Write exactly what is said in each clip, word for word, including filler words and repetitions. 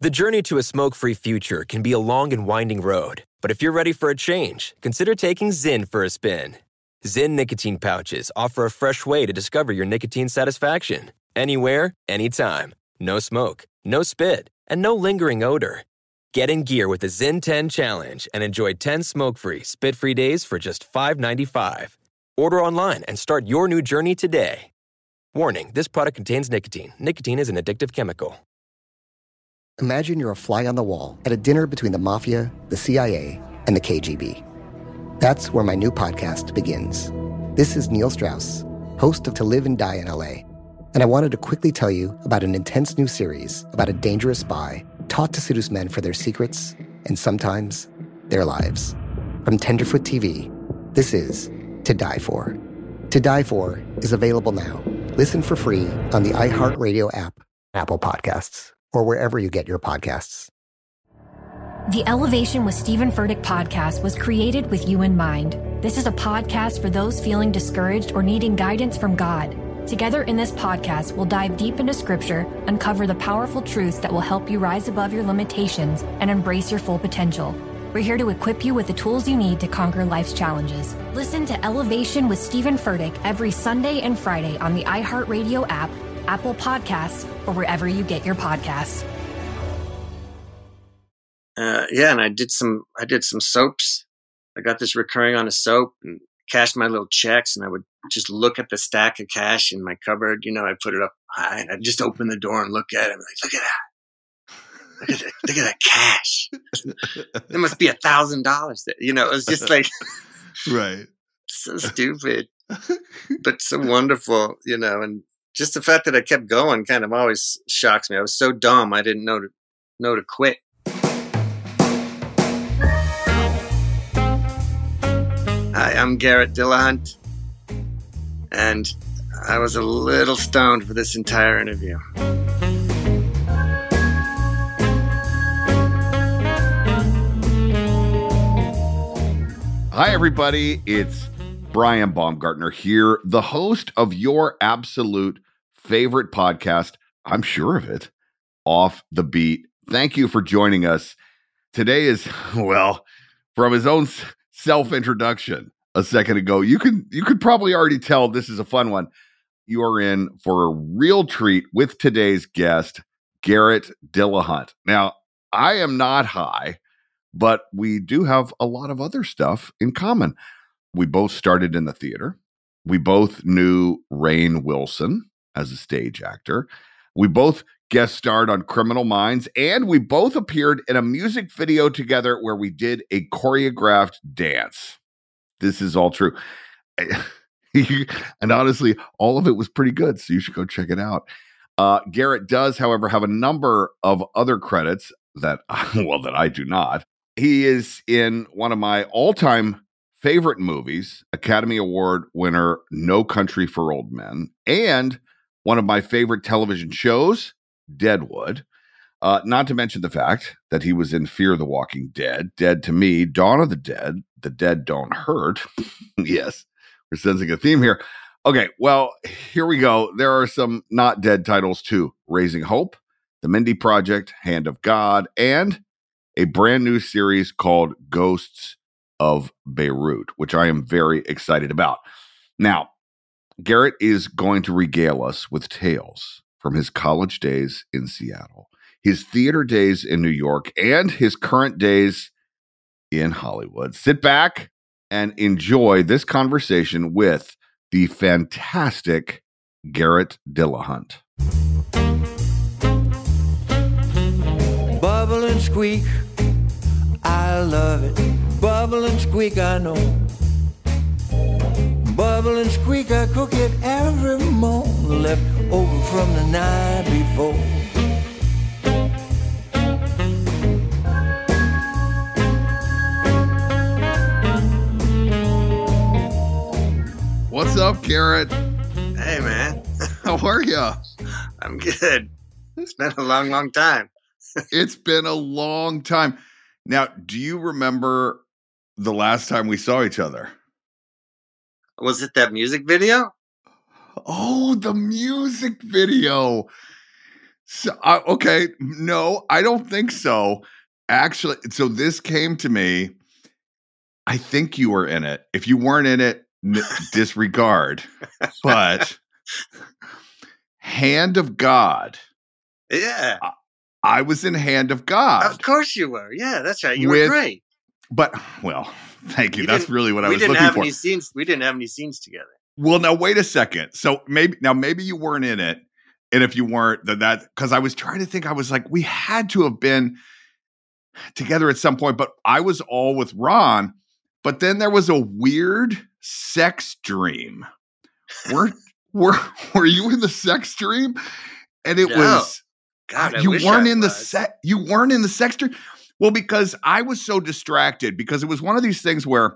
The journey to a smoke-free future can be a long and winding road, but if you're ready for a change, consider taking Zyn for a spin. Zyn nicotine pouches offer a fresh way to discover your nicotine satisfaction. Anywhere, anytime. No smoke, no spit, and no lingering odor. Get in gear with the Zyn ten Challenge and enjoy ten smoke-free, spit-free days for just five dollars and ninety-five cents. Order online and start your new journey today. Warning, this product contains nicotine. Nicotine is an addictive chemical. Imagine you're a fly on the wall at a dinner between the mafia, the C I A, and the K G B. That's where my new podcast begins. This is Neil Strauss, host of To Live and Die in L A, and I wanted to quickly tell you about an intense new series about a dangerous spy taught to seduce men for their secrets and sometimes their lives. From Tenderfoot T V, this is To Die For. To Die For is available now. Listen for free on the iHeartRadio app, Apple Podcasts, or wherever you get your podcasts. The Elevation with Stephen Furtick podcast was created with you in mind. This is a podcast for those feeling discouraged or needing guidance from God. Together in this podcast, we'll dive deep into Scripture, uncover the powerful truths that will help you rise above your limitations and embrace your full potential. We're here to equip you with the tools you need to conquer life's challenges. Listen to Elevation with Stephen Furtick every Sunday and Friday on the iHeartRadio app, Apple Podcasts, or wherever you get your podcasts. Uh, yeah, and I did some I did some soaps. I got this recurring on a soap and cashed my little checks, and I would just look at the stack of cash in my cupboard. You know, I put it up high, and I'd just open the door and look at it. I'm like, look at that. Look at that, look at that cash. There must be a thousand dollars there. You know, it was just like right. So stupid, but so wonderful, you know, and just the fact that I kept going kind of always shocks me. I was so dumb, I didn't know to know to quit. Hi, I'm Garrett Dillahunt, and I was a little stoned for this entire interview. Hi, everybody. It's Brian Baumgartner here, the host of your absolute favorite podcast, I'm sure of it, Off the Beat. Thank you for joining us. Today is, well, from his own self-introduction a second ago, you can you could probably already tell this is a fun one. You are in for a real treat with today's guest, Garrett Dillahunt. Now, I am not high, but we do have a lot of other stuff in common. We both started in the theater. We both knew Rainn Wilson as a stage actor. We both guest starred on Criminal Minds, and we both appeared in a music video together where we did a choreographed dance. This is all true. And honestly, all of it was pretty good, so you should go check it out. Uh, Garrett does, however, have a number of other credits that, well, that I do not. He is in one of my all-time favorite movies, Academy Award winner No Country for Old Men, and one of my favorite television shows, Deadwood. Uh, not to mention the fact that he was in Fear the Walking Dead, Dead to Me, Dawn of the Dead, The Dead Don't Hurt. Yes, we're sensing a theme here. Okay, well, here we go. There are some not dead titles too. Raising Hope, The Mindy Project, Hand of God, and a brand new series called Ghosts of Beirut, which I am very excited about. Now, Garrett is going to regale us with tales from his college days in Seattle, his theater days in New York, and his current days in Hollywood. Sit back and enjoy this conversation with the fantastic Garrett Dillahunt. Bubble and squeak, I love it. Bubble and squeak, I know. Bubble and squeak, I cook it every morning, left over from the night before. What's up, Garrett? Hey, man. How are you? I'm good. It's been a long, long time. It's been a long time. Now, do you remember the last time we saw each other? Was it that music video? Oh, the music video. So, uh, okay, no, I don't think so. Actually, so this came to me. I think you were in it. If you weren't in it, n- disregard. But Hand of God. Yeah. I, I was in Hand of God. Of course you were. Yeah, that's right. You with, were great. But, well, thank you. We That's really what I was looking for. We didn't have any scenes. We didn't have any scenes together. Well, now wait a second. So maybe now maybe you weren't in it, and if you weren't, then that because I was trying to think, I was like, we had to have been together at some point. But I was all with Ron. But then there was a weird sex dream. Were were were you in the sex dream? And it no. was God, I you wish weren't I in was. the sex. You weren't in the sex dream. Well, because I was so distracted because it was one of these things where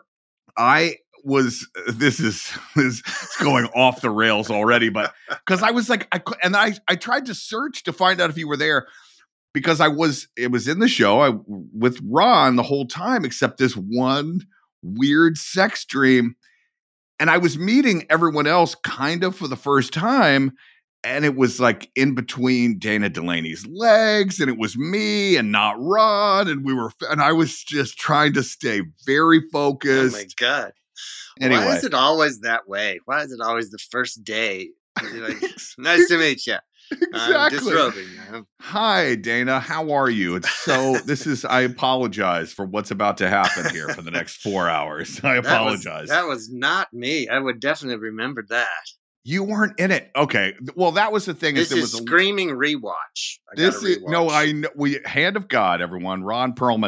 I. was this is this is going off the rails already, but because I was like, I and I I tried to search to find out if you were there because I was it was in the show I, with Ron the whole time except this one weird sex dream, and I was meeting everyone else kind of for the first time, and it was like in between Dana Delaney's legs, and it was me and not Ron, and we were and I was just trying to stay very focused. Oh my God. Anyway. Why is it always that way? Why is it always the first day? You're like, nice to meet you. Exactly. I'm disrobing. I'm- Hi, Dana. How are you? It's so, this is, I apologize for what's about to happen here for the next four hours. I apologize. That was, that was not me. I would definitely have remembered that. You weren't in it. Okay. Well, that was the thing. This is, there is was a, screaming rewatch. I This gotta is, rewatch. no, I know. We, Hand of God, everyone. Ron Perlman.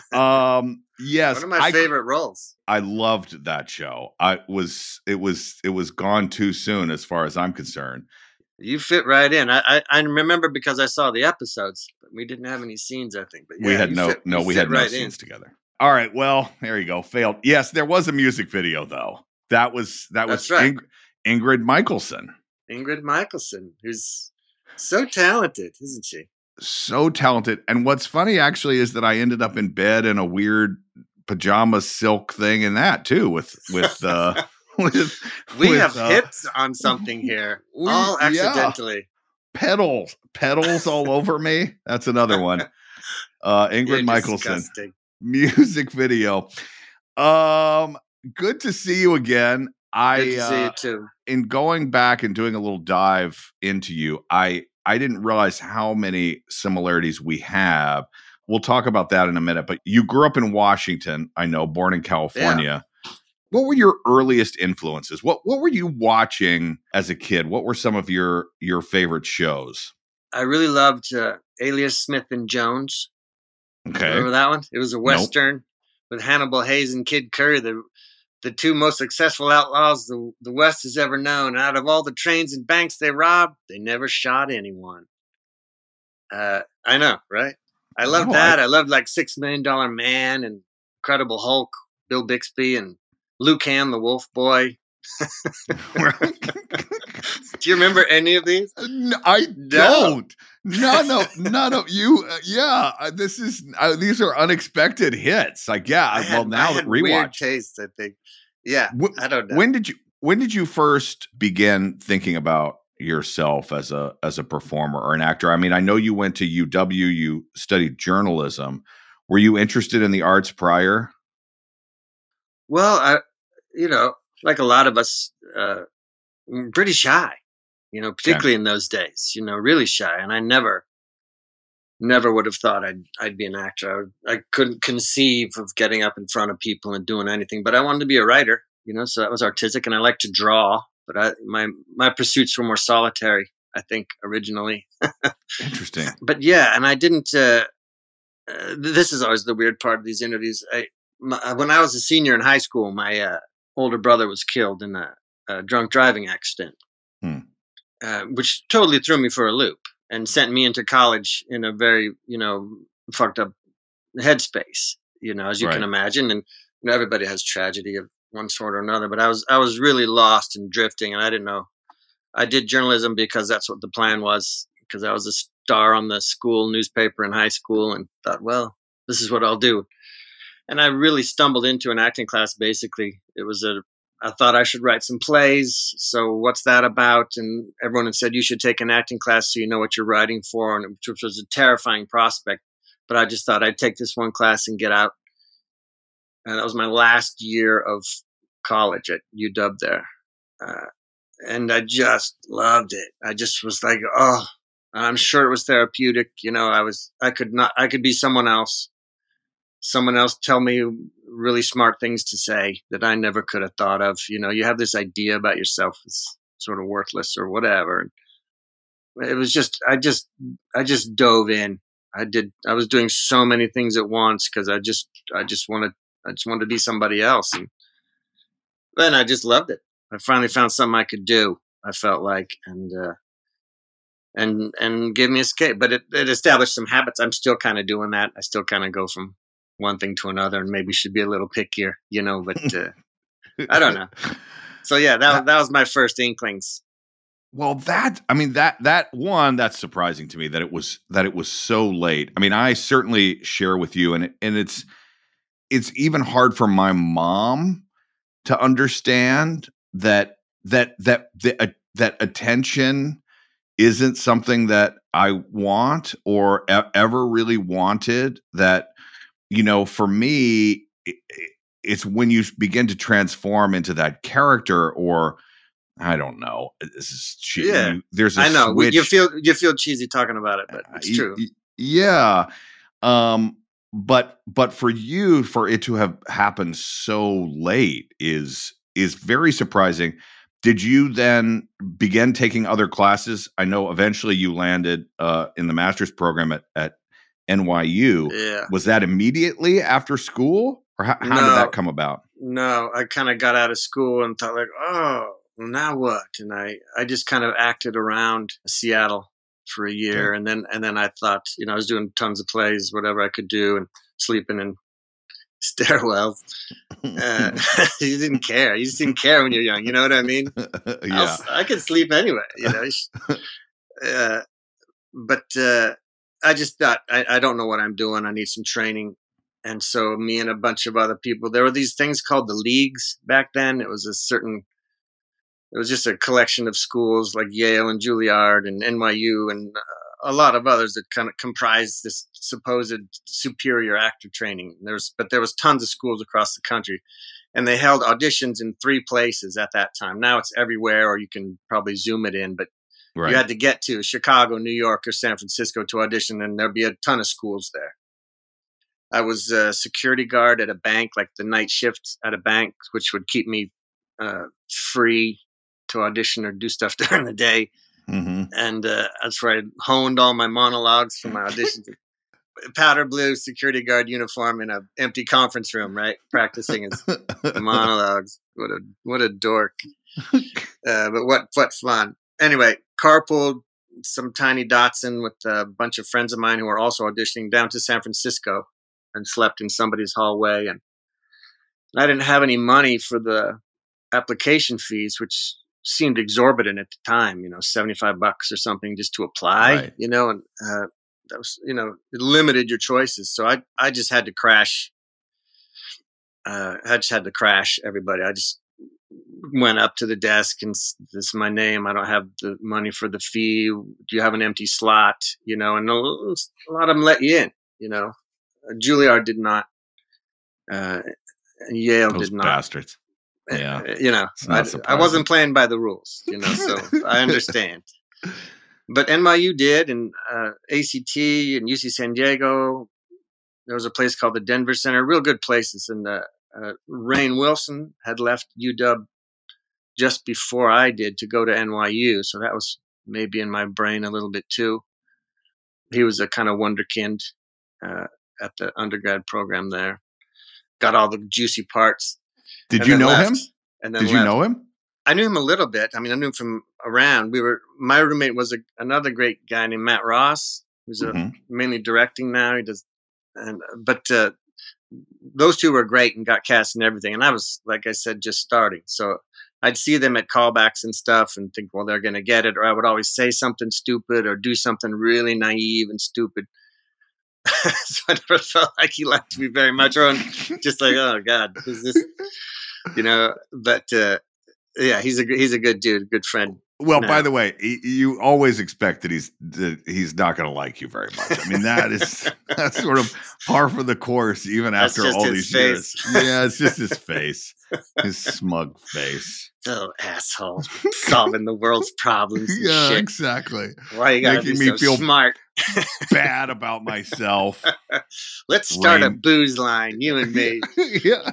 Um, yes. One of my I, favorite roles. I loved that show. I was, it was, it was gone too soon as far as I'm concerned. You fit right in. I, I I remember because I saw the episodes, but we didn't have any scenes, I think. But yeah, we had you no, fit, no, you we fit had no right scenes in. together. All right. Well, there you go. Failed. Yes, there was a music video though. That was, that That's was right. Ing- Ingrid Michaelson. Ingrid Michaelson, who's so talented, isn't she? So talented. And what's funny actually is that I ended up in bed in a weird pajama silk thing in that too with, with, uh, with, We with, have uh, hits on something here, we- all yeah. accidentally. pedals, pedals all over me. That's another one. Uh, Ingrid You're Michaelson disgusting. music video. Um, good to see you again. I, Good to see uh, you too. in going back and doing a little dive into you, I, I didn't realize how many similarities we have. We'll talk about that in a minute, but you grew up in Washington. I know, born in California. What were your earliest influences? What what were you watching as a kid? What were some of your your favorite shows? I really loved uh, Alias Smith and Jones. Okay. Remember that one? It was a Western with Hannibal Hayes and Kid Curry, the the two most successful outlaws the, the West has ever known. Out of all the trains and banks they robbed, they never shot anyone. Uh, I know, right? I loved No, that. I- I loved like Six Million Dollar Man and Incredible Hulk, Bill Bixby, and Luke Ham, the Wolf Boy. Do you remember any of these? No, I don't. None of none of you. Uh, yeah, uh, this is uh, these are unexpected hits. Like, yeah. I well, had, now I that had weird rewatch. taste, I think. Yeah, Wh- I don't know. When did you when did you first begin thinking about yourself as a as a performer or an actor? I mean, I know you went to U W, you studied journalism. Were you interested in the arts prior? Well, I, you know, like a lot of us, uh, I'm pretty shy, you know, particularly in those days, you know, really shy. And I never, never would have thought I'd, I'd be an actor. I, I couldn't conceive of getting up in front of people and doing anything, but I wanted to be a writer, you know, so that was artistic, and I like to draw, but I, my, my pursuits were more solitary, I think, originally. Interesting. But yeah, and I didn't, uh, uh, this is always the weird part of these interviews. I, my, when I was a senior in high school, my uh, older brother was killed in a, a drunk driving accident, Hmm. uh, which totally threw me for a loop and sent me into college in a very, you know, fucked up headspace, you know, as you Right. can imagine. And you know, everybody has tragedy of one sort or another, but I was, I was really lost and drifting, and I didn't know. I did journalism because that's what the plan was, because I was a star on the school newspaper in high school, and thought, well, this is what I'll do. And I really stumbled into an acting class. Basically, it was a, I thought I should write some plays. So what's that about? And everyone had said, you should take an acting class so you know what you're writing for, and which was a terrifying prospect. But I just thought I'd take this one class and get out. And that was my last year of college at U W there. Uh, and I just loved it. I just was like, oh, I'm sure it was therapeutic. You know, I was, I could not, I could be someone else. Someone else tell me really smart things to say that I never could have thought of. You know, you have this idea about yourself as sort of worthless or whatever. It was just, I just, I just dove in. I did, I was doing so many things at once because I just, I just wanted, I just wanted to be somebody else. And then I just loved it. I finally found something I could do, I felt like, and, uh, and, and gave me escape. But it, it established some habits. I'm still kind of doing that. I still kind of go from one thing to another, and maybe should be a little pickier, you know, but uh, I don't know. So yeah, that that was my first inklings. Well, that, I mean, that, that one, that's surprising to me that it was, that it was so late. I mean, I certainly share with you, and, and it's, it's even hard for my mom to understand that, that, that, that, uh, that attention isn't something that I want or e- ever really wanted. That, you know, for me, it, it's when you begin to transform into that character, or I don't know. This is che- Yeah, you, there's a I know switch. you feel you feel cheesy talking about it, but it's Y- true. y- Yeah. Um, but but for you, for it to have happened so late is is very surprising. Did you then begin taking other classes? I know eventually you landed uh, in the master's program at, at N Y U. Yeah. Was that immediately after school, or how, how No. did that come about? No, I kind of got out of school and thought like, oh, well, now what? And I, I just kind of acted around Seattle for a year. Okay. And then, and then I thought, you know, I was doing tons of plays, whatever I could do, and sleeping in stairwells. Uh, you didn't care. You just didn't care when you're young. You know what I mean? Yeah. I, I could sleep anyway, you know? uh, but, uh, I just thought, I, I don't know what I'm doing. I need some training. And so me and a bunch of other people, there were these things called the leagues back then. It was a certain, it was just a collection of schools like Yale and Juilliard and N Y U and uh, a lot of others that kind of comprised this supposed superior actor training. There's, but there was tons of schools across the country, and they held auditions in three places at that time. Now it's everywhere, or you can probably Zoom it in, but Right. you had to get to Chicago, New York, or San Francisco to audition, and there'd be a ton of schools there. I was a security guard at a bank, like the night shift at a bank, which would keep me uh, free to audition or do stuff during the day. Mm-hmm. And uh, that's where I honed all my monologues for my auditions. Powder blue security guard uniform in an empty conference room, right? Practicing his monologues. What a what a dork. Uh, but what what fun. Anyway, carpooled some tiny Datsun with a bunch of friends of mine who were also auditioning down to San Francisco, and slept in somebody's hallway. And I didn't have any money for the application fees, which seemed exorbitant at the time, you know, seventy-five bucks or something just to apply, Right. you know, and uh, that was, you know, it limited your choices. So I, I just had to crash. Uh, I just had to crash everybody. I just went up to the desk and s- this is my name. I don't have the money for the fee. Do you have an empty slot? You know, and a, a lot of them let you in, you know. Uh, Juilliard did not. Uh, and Yale Those did not. bastards. Yeah. Uh, you know, It's not I, I surprising. wasn't playing by the rules, you know, so I understand. But N Y U did, and uh, A C T and U C San Diego. There was a place called the Denver Center, real good places. And uh, uh, Rainn Wilson had left U W just before I did to go to N Y U, so that was maybe in my brain a little bit too. He was a kind of wonderkind uh, at the undergrad program there. Got all the juicy parts. Did and you then know left, him? And then Did you left. know him? I knew him a little bit. I mean, I knew him from around. We were. My roommate was a, another great guy named Matt Ross, who's a, Mhm. mainly directing now. He does, and but uh, those two were great and got cast and everything. And I was, like I said, just starting. So I'd see them at callbacks and stuff, and think, well, they're going to get it. Or I would always say something stupid or do something really naive and stupid. So I never felt like he liked me very much, or just like, oh God, who's this? you know, but uh, yeah, he's a he's a good dude, good friend. Well, No. by the way, he, you always expect that he's that he's not going to like you very much. I mean, that is that's sort of par for the course, even That's after just all his these face. years. Yeah, it's just his face, his smug face. Oh, asshole, solving the world's problems. And Yeah, shit. exactly. Why you gotta Making be me so feel smart? Bad about myself. Let's start a Rain. booze line, you and me. Yeah.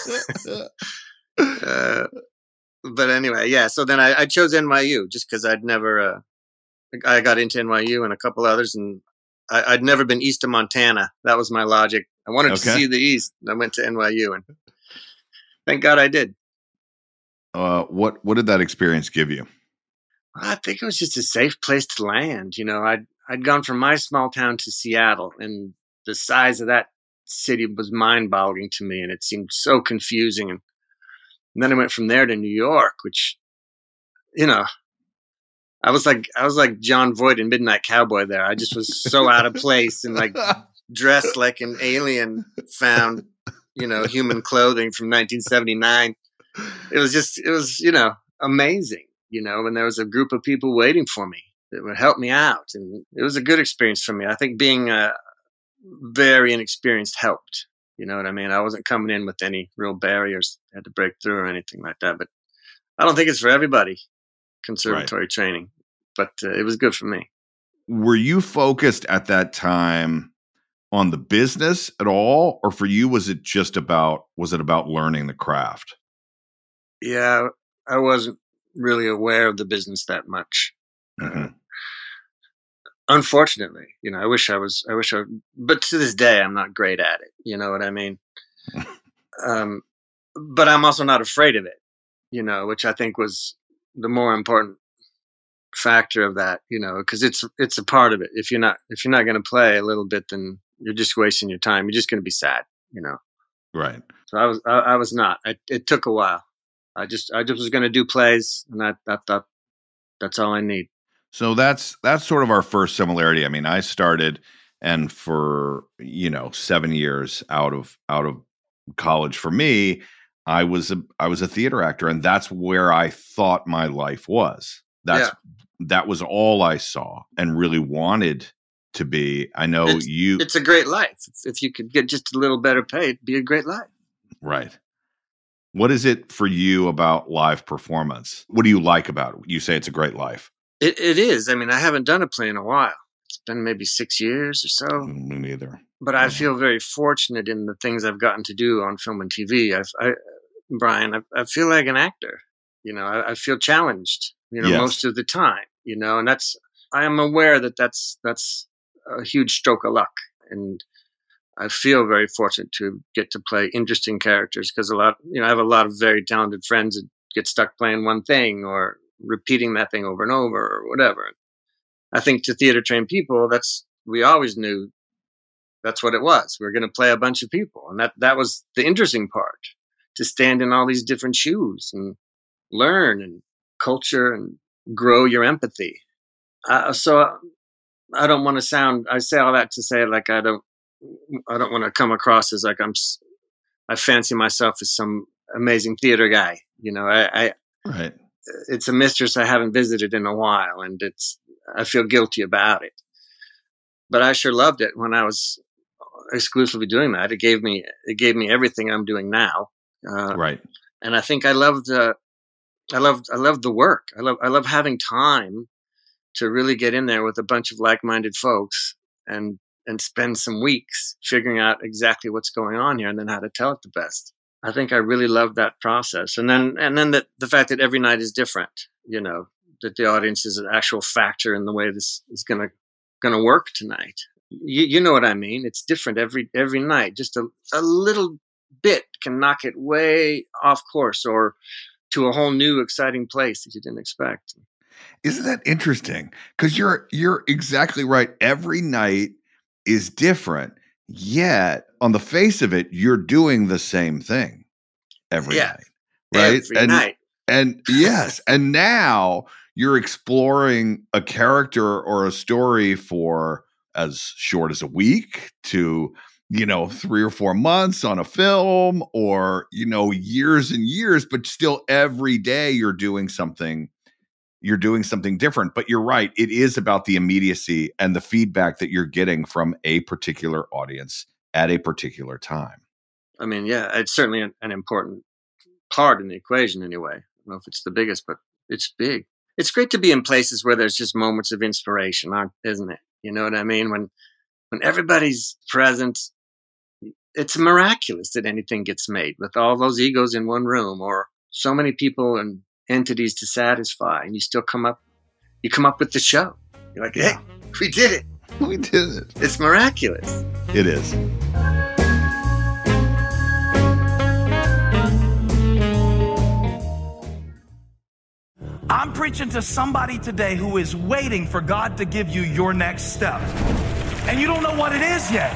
uh, but anyway, yeah. So then I, I chose N Y U just because I'd never. Uh, I got into N Y U and a couple others, and I, I'd never been east of Montana. That was my logic. I wanted Okay. to see the East. And I went to N Y U, and thank God I did. Uh, what what did that experience give you? I think it was just a safe place to land. You know, I'd I'd gone from my small town to Seattle, and the size of that city was mind-boggling to me, and it seemed so confusing. And, and then I went from there to New York, which, you know, I was like I was like John Voight in Midnight Cowboy there. I just was so out of place and like dressed like an alien found, you know, human clothing from nineteen seventy-nine. It was just, it was, you know, amazing, you know, and there was a group of people waiting for me that would help me out. And it was a good experience for me. I think being uh, very inexperienced helped, you know what I mean? I wasn't coming in with any real barriers I had to break through or anything like that. But I don't think it's for everybody, conservatory right. training, but uh, it was good for me. Were you focused at that time on the business at all? Or for you, was it just about, was it about learning the craft? Yeah, I wasn't really aware of the business that much. Mm-hmm. Uh, unfortunately, you know, I wish I was, I wish I, but to this day, I'm not great at it. You know what I mean? um, but I'm also not afraid of it, you know, which I think was the more important factor of that, you know, because it's, it's a part of it. If you're not, if you're not going to play a little bit, then you're just wasting your time. You're just going to be sad, you know? Right. So I was, I, I was not, I, it took a while. I just, I just was going to do plays, and I, I thought that's all I need. So that's that's sort of our first similarity. I mean, I started, and for you know seven years out of out of college, for me, I was a I was a theater actor, and that's where I thought my life was. That's yeah. that was all I saw and really wanted to be. I know it's, you. It's a great life. If you could get just a little better paid, it'd be a great life. Right. What is it for you about live performance? What do you like about it? You say it's a great life. It, it is. I mean, I haven't done a play in a while. It's been maybe six years or so. Me neither. But I feel very fortunate in the things I've gotten to do on film and T V. I've, I, Brian, I, I feel like an actor. You know, I, I feel challenged, you know, yes. most of the time, you know, and that's, I am aware that that's, that's a huge stroke of luck. And I feel very fortunate to get to play interesting characters because a lot, you know, I have a lot of very talented friends that get stuck playing one thing or repeating that thing over and over or whatever. I think to theater trained people, that's, we always knew that's what it was. We were going to play a bunch of people. And that, that was the interesting part, to stand in all these different shoes and learn and culture and grow your empathy. Uh, so I don't want to sound, I say all that to say like, I don't, I don't want to come across as like I'm, I fancy myself as some amazing theater guy. You know, I, I right. It's a mistress I haven't visited in a while, and it's, I feel guilty about it. But I sure loved it when I was exclusively doing that. It gave me, it gave me everything I'm doing now. Uh, right. And I think I loved, uh, I loved, I loved the work. I love, I love having time to really get in there with a bunch of like-minded folks and, and spend some weeks figuring out exactly what's going on here and then how to tell it the best. I think I really loved that process. And then, and then that the fact that every night is different, you know, that the audience is an actual factor in the way this is going to, going to work tonight. You, you know what I mean? It's different every, every night. Just a, a little bit can knock it way off course or to a whole new exciting place that you didn't expect. Isn't that interesting? Because you're, you're exactly right. Every night is different, yet on the face of it, you're doing the same thing every yeah, night, right? Every and, night. And yes, and now you're exploring a character or a story for as short as a week to you know, three or four months on a film or, you know, years and years, but still every day you're doing something, you're doing something different. But you're right. It is about the immediacy and the feedback that you're getting from a particular audience at a particular time. I mean, yeah, it's certainly an, an important part in the equation anyway. I don't know if it's the biggest, but it's big. It's great to be in places where there's just moments of inspiration, isn't it? You know what I mean? When when everybody's present, it's miraculous that anything gets made with all those egos in one room or so many people and entities to satisfy, and you still come up, you come up with the show. You're like, hey, we did it. We did it. It's miraculous. It is. I'm preaching to somebody today who is waiting for God to give you your next step. And you don't know what it is yet.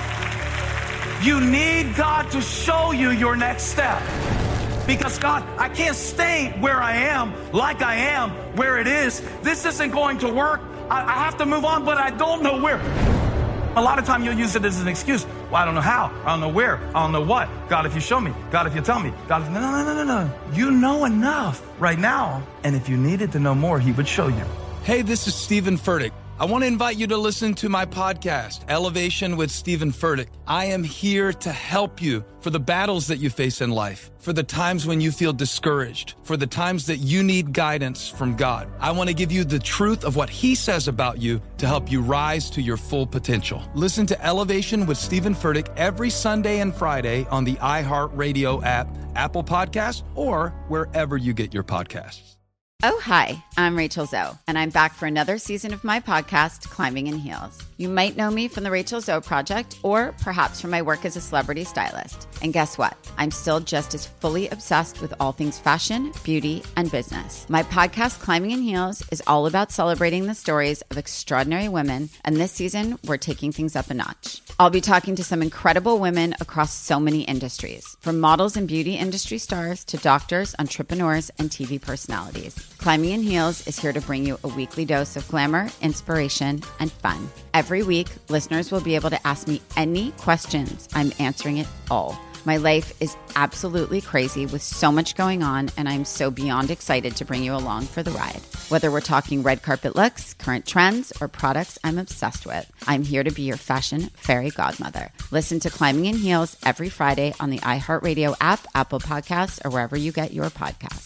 You need God to show you your next step. Because God, I can't stay where I am, like I am, where it is. This isn't going to work. I, I have to move on, but I don't know where. A lot of time you'll use it as an excuse. Well, I don't know how. I don't know where. I don't know what. God, if you show me. God, if you tell me. God, if... No, no, no, no, no. You know enough right now. And if you needed to know more, he would show you. Hey, this is Stephen Furtick. I want to invite you to listen to my podcast, Elevation with Stephen Furtick. I am here to help you for the battles that you face in life, for the times when you feel discouraged, for the times that you need guidance from God. I want to give you the truth of what he says about you to help you rise to your full potential. Listen to Elevation with Stephen Furtick every Sunday and Friday on the iHeartRadio app, Apple Podcasts, or wherever you get your podcasts. Oh, hi, I'm Rachel Zoe, and I'm back for another season of my podcast, Climbing in Heels. You might know me from the Rachel Zoe Project, or perhaps from my work as a celebrity stylist. And guess what? I'm still just as fully obsessed with all things fashion, beauty, and business. My podcast, Climbing in Heels, is all about celebrating the stories of extraordinary women, and this season, we're taking things up a notch. I'll be talking to some incredible women across so many industries, from models and beauty industry stars to doctors, entrepreneurs, and T V personalities. Climbing in Heels is here to bring you a weekly dose of glamour, inspiration, and fun. Every week, listeners will be able to ask me any questions. I'm answering it all. My life is absolutely crazy with so much going on, and I'm so beyond excited to bring you along for the ride. Whether we're talking red carpet looks, current trends, or products I'm obsessed with, I'm here to be your fashion fairy godmother. Listen to Climbing in Heels every Friday on the iHeartRadio app, Apple Podcasts, or wherever you get your podcasts.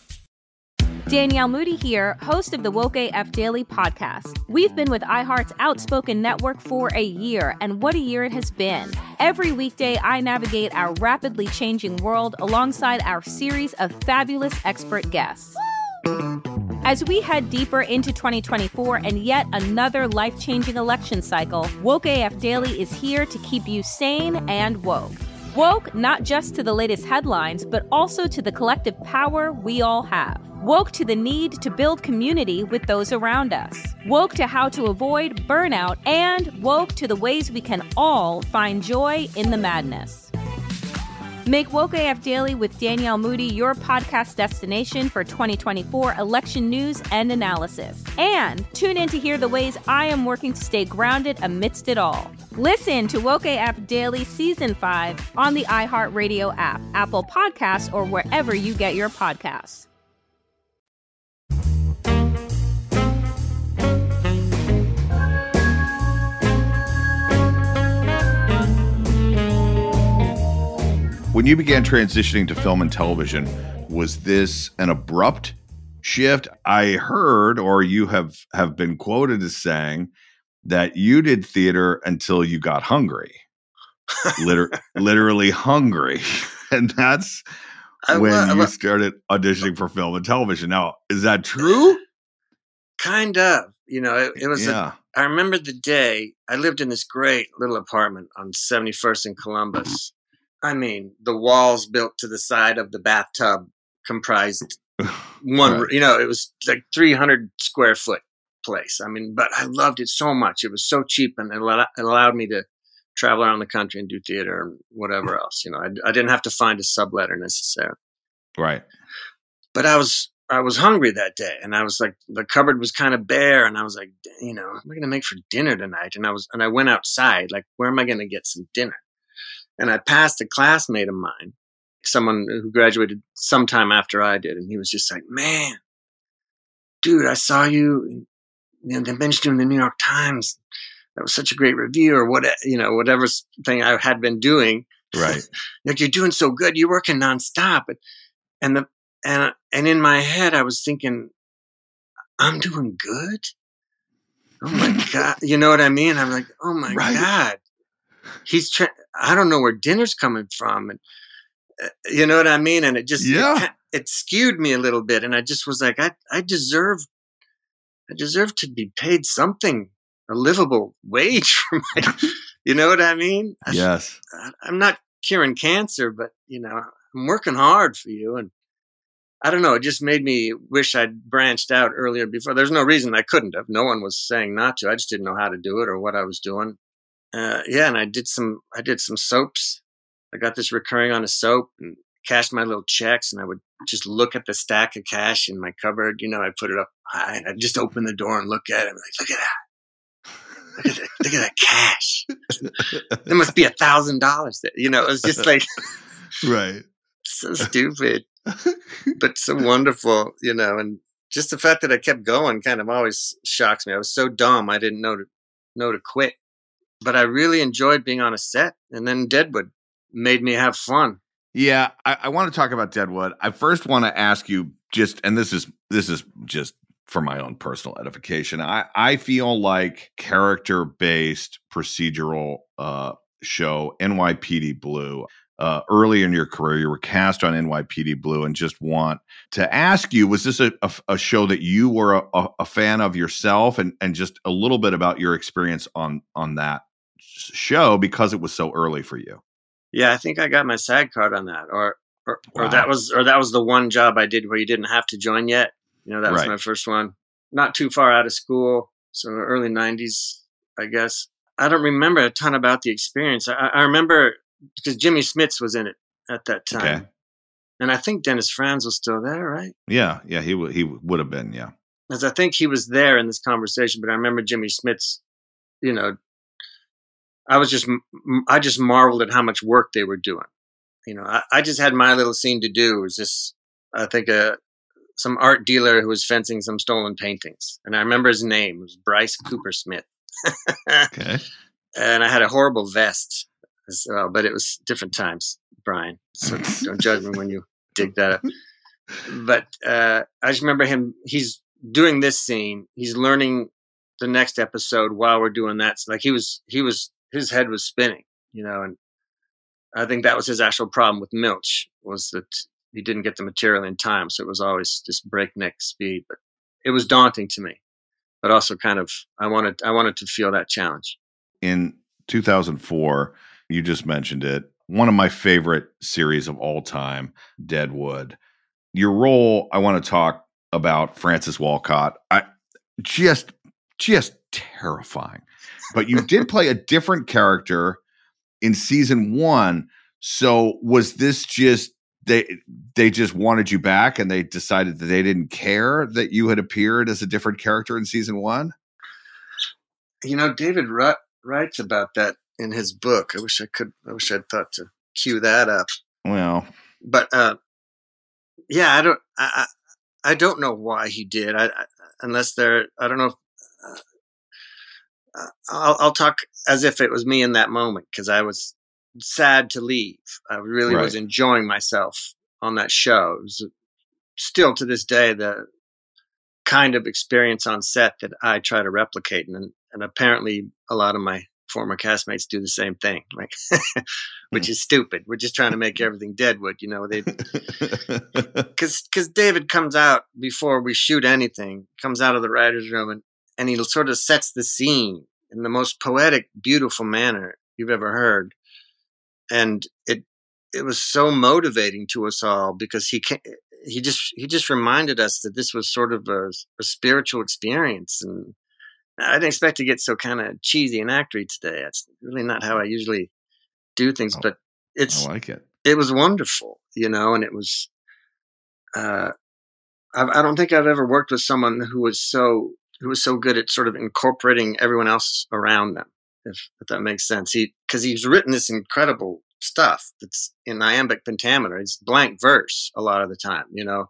Danielle Moody here, host of the Woke A F Daily podcast. We've been with iHeart's Outspoken Network for a year, and what a year it has been. Every weekday, I navigate our rapidly changing world alongside our series of fabulous expert guests. As we head deeper into twenty twenty-four and yet another life-changing election cycle, Woke A F Daily is here to keep you sane and woke. Woke not just to the latest headlines, but also to the collective power we all have. Woke to the need to build community with those around us. Woke to how to avoid burnout, and woke to the ways we can all find joy in the madness. Make Woke A F Daily with Danielle Moody your podcast destination for twenty twenty-four election news and analysis. And tune in to hear the ways I am working to stay grounded amidst it all. Listen to Woke A F Daily Season five on the iHeartRadio app, Apple Podcasts, or wherever you get your podcasts. When you began transitioning to film and television, was this an abrupt shift? I heard, or you have, have been quoted as saying, that you did theater until you got hungry. Liter- literally hungry. And that's I, when I, you I, started auditioning for film and television. Now, is that true? Kind of. You know, it, it was, yeah. a, I remember the day I lived in this great little apartment on seventy-first in Columbus. I mean, the walls built to the side of the bathtub comprised one, right. you know, it was like three hundred square foot place. I mean, but I loved it so much. It was so cheap, and it allowed, it allowed me to travel around the country and do theater and whatever else. You know, I, I didn't have to find a subletter necessarily. Right. But I was I was hungry that day, and I was like, the cupboard was kind of bare, and I was like, you know, what am I going to make for dinner tonight? And I was, and I went outside, like, where am I going to get some dinner? And I passed a classmate of mine, someone who graduated sometime after I did, and he was just like, man, dude, I saw you, you know, they mentioned you in the New York Times. That was such a great review, or what, you know, whatever thing I had been doing. Right. Like, you're doing so good. You're working nonstop. And the, and, and in my head, I was thinking, I'm doing good. Oh my God. You know what I mean? I'm like, oh my right. God, he's trying, I don't know where dinner's coming from. And uh, you know what I mean? And it just, yeah. it, it skewed me a little bit. And I just was like, I, I deserve, I deserve to be paid something, a livable wage for my, you know what I mean? Yes. I, I'm not curing cancer, but you know, I'm working hard for you. And I don't know. It just made me wish I'd branched out earlier before. There's no reason I couldn't have. No one was saying not to. I just didn't know how to do it or what I was doing. Uh, yeah. And I did some, I did some soaps. I got this recurring on a soap and cashed my little checks, and I would just look at the stack of cash in my cupboard. You know, I put it up high, and I'd just open the door and look at it. I'm like, look at that. Look at that. Look at that cash. There must be a thousand dollars there. You know, it was just like, right. So stupid, but so wonderful, you know, and just the fact that I kept going kind of always shocks me. I was so dumb. I didn't know to know to quit, but I really enjoyed being on a set. And then Deadwood made me have fun. Yeah. I, I want to talk about Deadwood. I first want to ask you just, and this is, this is just for my own personal edification. I, I feel like character-based procedural uh, show, N Y P D Blue, Uh, early in your career, you were cast on N Y P D Blue, and just want to ask you, was this a, a, a show that you were a, a fan of yourself, and, and just a little bit about your experience on, on that show, because it was so early for you? Yeah, I think I got my SAG card on that, or, or, Wow. or that was, or that was the one job I did where you didn't have to join yet. You know, that was Right. my first one. Not too far out of school. So early nineties, I guess. I don't remember a ton about the experience. I, I remember because Jimmy Smits was in it at that time. Okay. And I think Dennis Franz was still there, right? Yeah. Yeah. He would, he would have been. Yeah. Because I think he was there in this conversation, but I remember Jimmy Smits, you know, I was just, I just marveled at how much work they were doing. You know, I, I just had my little scene to do. It was just, I think, a, some art dealer who was fencing some stolen paintings. And I remember his name. It was Bryce Cooper Smith. Okay. And I had a horrible vest as well, but it was different times, Brian. So don't judge me when you dig that up. But uh, I just remember him, he's doing this scene. He's learning the next episode while we're doing that. So like he was, he was, his head was spinning, you know, and I think that was his actual problem with Milch, was that he didn't get the material in time. So it was always just breakneck speed, but it was daunting to me, but also kind of, I wanted, I wanted to feel that challenge. In two thousand four, you just mentioned it, one of my favorite series of all time, Deadwood. Your role, I want to talk about Francis Walcott. I just, just terrifying, but you did play a different character in season one. So was this just, they, they just wanted you back and they decided that they didn't care that you had appeared as a different character in season one? You know, David Rutt writes about that in his book. I wish I could, I wish I'd thought to cue that up. Well, but, uh, yeah, I don't, I, I, I don't know why he did. I, I unless there, I don't know. If, uh, I'll, I'll talk as if it was me in that moment, because I was sad to leave. I really Right. was enjoying myself on that show. It was still to this day the kind of experience on set that I try to replicate, and and apparently a lot of my former castmates do the same thing, like, which is stupid. We're just trying to make everything Deadwood, you know. They, because because David comes out before we shoot anything, comes out of the writer's room, and and he sort of sets the scene in the most poetic, beautiful manner you've ever heard, and it it was so motivating to us all, because he can, he just he just reminded us that this was sort of a, a spiritual experience. And I didn't expect to get so kind of cheesy and actory today. That's really not how I usually do things, but it's, I like it. It was wonderful, you know, and it was, uh, I, I don't think I've ever worked with someone who was so who was so good at sort of incorporating everyone else around them, if, if that makes sense. He because he's written this incredible stuff that's in iambic pentameter. It's blank verse a lot of the time, you know.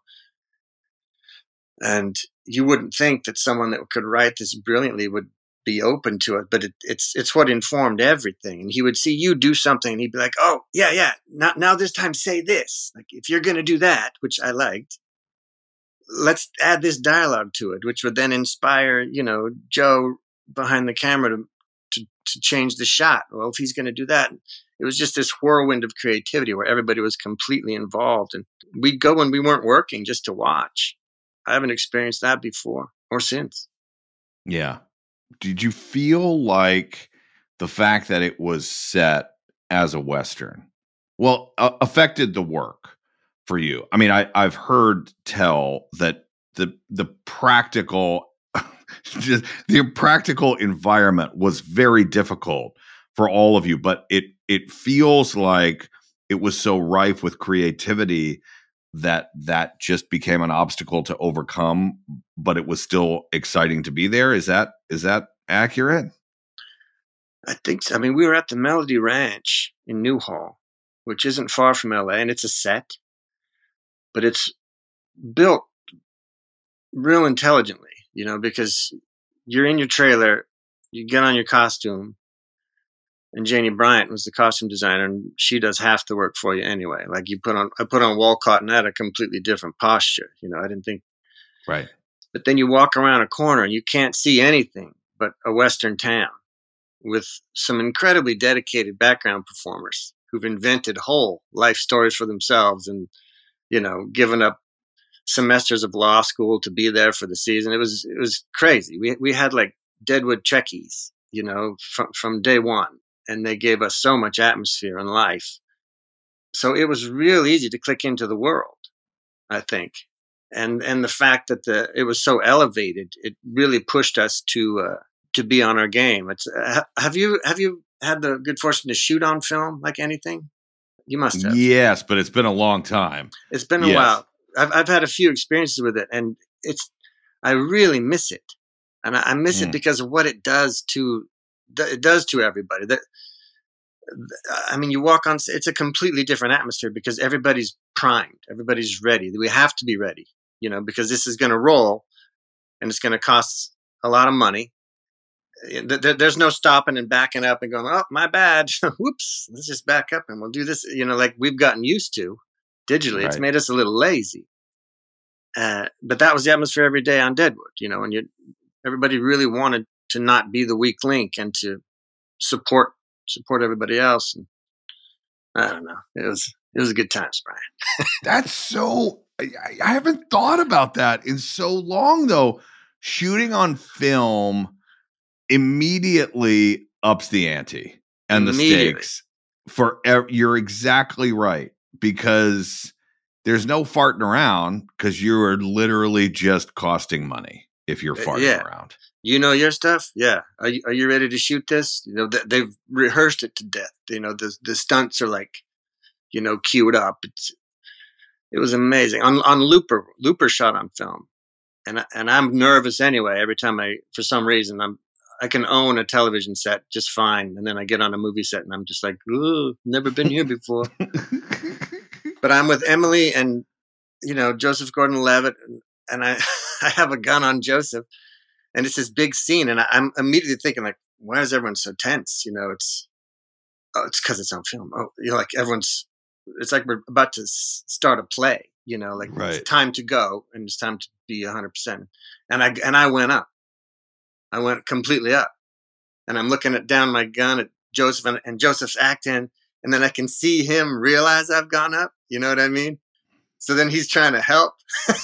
And you wouldn't think that someone that could write this brilliantly would be open to it, but it, it's it's what informed everything. And he would see you do something, and he'd be like, "Oh, yeah, yeah. Now, now this time, say this. Like, if you're going to do that," which I liked, let's add this dialogue to it, which would then inspire, you know, Joe behind the camera to to, to change the shot. Well, if he's going to do that, it was just this whirlwind of creativity where everybody was completely involved, and we'd go when we weren't working just to watch. I haven't experienced that before or since. Yeah. Did you feel like the fact that it was set as a Western, well, uh, affected the work for you? I mean, I, I've heard tell that the the practical, just the practical environment was very difficult for all of you, but it it feels like it was so rife with creativity that that just became an obstacle to overcome, but it was still exciting to be there. Is that is that accurate? I think so. I mean, we were at the Melody Ranch in Newhall, which isn't far from L A, and it's a set, but it's built real intelligently, you know, because you're in your trailer, you get on your costume, and Janie Bryant was the costume designer, and she does half the work for you anyway. Like you put on, I put on Walcott and had a completely different posture. You know, I didn't think. Right. But then you walk around a corner and you can't see anything but a Western town with some incredibly dedicated background performers who've invented whole life stories for themselves and, you know, given up semesters of law school to be there for the season. It was, it was crazy. We, we had like Deadwood Trekkies, you know, from, from day one. And they gave us so much atmosphere and life. So it was real easy to click into the world, I think. And and the fact that the it was so elevated, it really pushed us to uh, to be on our game. It's uh, have you have you had the good fortune to shoot on film like anything? You must have. Yes, but it's been a long time. It's been a yes. while. I've I've had a few experiences with it, and it's I really miss it, and I, I miss mm. it because of what it does to. It does to everybody. That I mean, you walk on, it's a completely different atmosphere because everybody's primed. Everybody's ready. We have to be ready, you know, because this is going to roll and it's going to cost a lot of money. There's no stopping and backing up and going, oh, my bad. Whoops. Let's just back up and we'll do this. You know, like we've gotten used to digitally. Right. It's made us a little lazy. Uh, but that was the atmosphere every day on Deadwood, you know, and you, everybody really wanted to not be the weak link and to support support everybody else. And I don't know. It was it was a good time, Brian. That's so I, I haven't thought about that in so long though. Shooting on film immediately ups the ante and the stakes for you're exactly right, because there's no farting around because you are literally just costing money if you're farting yeah. around. You know your stuff? Yeah. Are you, are you ready to shoot this? You know, th- they've rehearsed it to death. You know, the the stunts are like, you know, queued up. It's, it was amazing. On on Looper, Looper shot on film. And and I'm nervous anyway. Every time I, for some reason, I'm, I can own a television set just fine. And then I get on a movie set and I'm just like, ooh, never been here before. But I'm with Emily and, you know, Joseph Gordon-Levitt. And, and I, I have a gun on Joseph. And it's this big scene, and I'm immediately thinking, like, why is everyone so tense? You know, it's oh, it's because it's on film. Oh, you know, like everyone's, it's like we're about to s- start a play. You know, like right. It's time to go, and it's time to be a hundred percent. And I and I went up, I went completely up, and I'm looking at down my gun at Joseph, and, and Joseph's acting, and then I can see him realize I've gone up. You know what I mean? So then he's trying to help.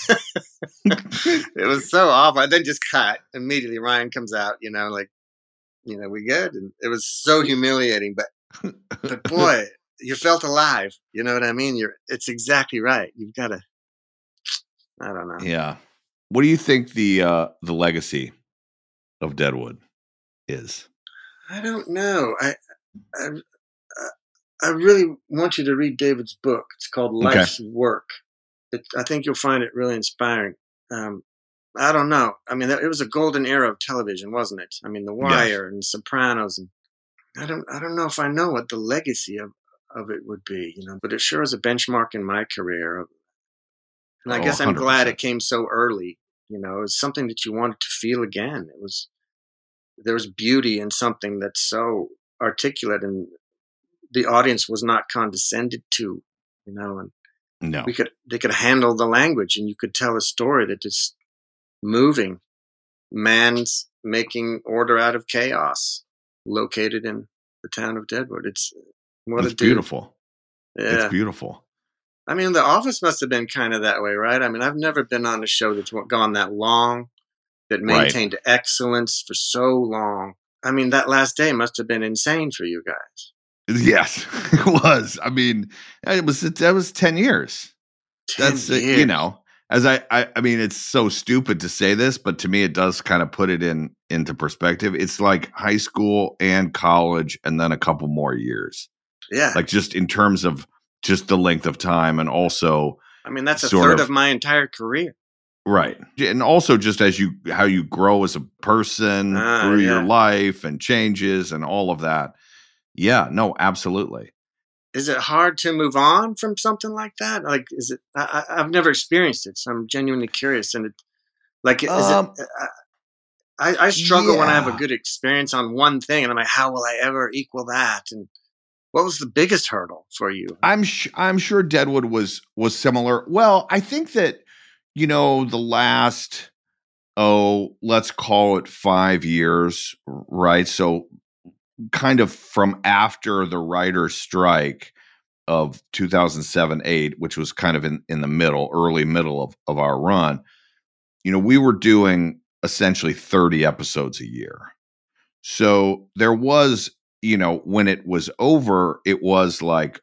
It was so awful. I then just cut immediately. Ryan comes out, you know, like, you know, we good. And it was so humiliating, but, but boy, you felt alive. You know what I mean? You're, it's exactly right. You've got to, I don't know. Yeah. What do you think the, uh, the legacy of Deadwood is? I don't know. I, I, I really want you to read David's book. It's called Life's okay. Work. It, I think you'll find it really inspiring. um, I don't know. I mean, it was a golden era of television, wasn't it? I mean, The Wire yes. and Sopranos, and I don't, I don't know if I know what the legacy of, of it would be, you know. But it sure is a benchmark in my career, and I oh, guess I'm one hundred percent glad it came so early. You know, it was something that you wanted to feel again. It was there was beauty in something that's so articulate, and the audience was not condescended to, you know, and no, we could they could handle the language, and you could tell a story that is moving. Man's making order out of chaos, located in the town of Deadwood. It's what it's a beautiful. Yeah. It's beautiful. I mean, The Office must have been kind of that way, right? I mean, I've never been on a show that's gone that long, that maintained right. excellence for so long. I mean, that last day must have been insane for you guys. Yes, it was. I mean, it was that was ten years. ten That's years. Uh, you know, as I, I I mean, it's so stupid to say this, but to me, it does kind of put it in into perspective. It's like high school and college, and then a couple more years. Yeah, like just in terms of just the length of time, and also, I mean, that's a third of, of my entire career. Right. And also just as you, how you grow as a person uh, through yeah. your life and changes and all of that. Yeah, no, absolutely. Is it hard to move on from something like that? Like, is it, I, I've never experienced it, so I'm genuinely curious. And it, like, is um, it, I, I struggle yeah. when I have a good experience on one thing, and I'm like, how will I ever equal that? And what was the biggest hurdle for you? I'm, sh- I'm sure Deadwood was, was similar. Well, I think that, you know, the last, oh, let's call it five years, right? So kind of from after the writer's strike of two thousand seven, eight, which was kind of in, in the middle, early middle of, of our run, you know, we were doing essentially thirty episodes a year. So there was, you know, when it was over, it was like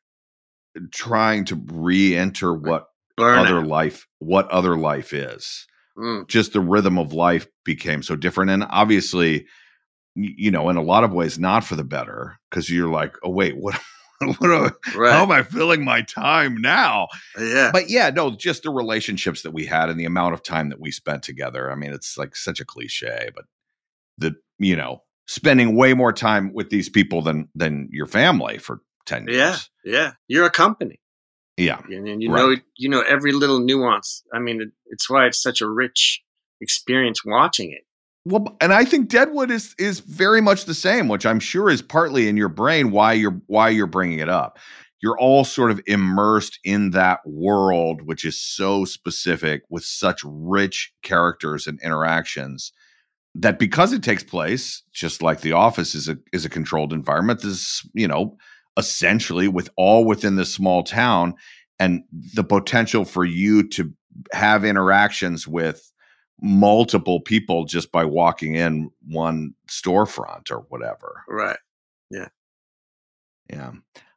trying to re-enter what Burn other out. life, what other life is. Mm. Just the rhythm of life became so different. And obviously, you know, in a lot of ways, not for the better, because you're like, oh, wait, what, what are, right. how am I filling my time now? Yeah. But yeah, no, just the relationships that we had and the amount of time that we spent together. I mean, it's like such a cliche, but the, you know, spending way more time with these people than, than your family for ten years. Yeah. Yeah. You're a company. Yeah. And you right. know, you know, every little nuance. I mean, it, it's why it's such a rich experience watching it. Well, and I think Deadwood is, is very much the same, which I'm sure is partly in your brain why you're, why you're bringing it up. You're all sort of immersed in that world, which is so specific with such rich characters and interactions that because it takes place, just like The Office is a, is a controlled environment, this, you know, essentially with all within this small town, and the potential for you to have interactions with multiple people just by walking in one storefront or whatever. Right. Yeah. Yeah.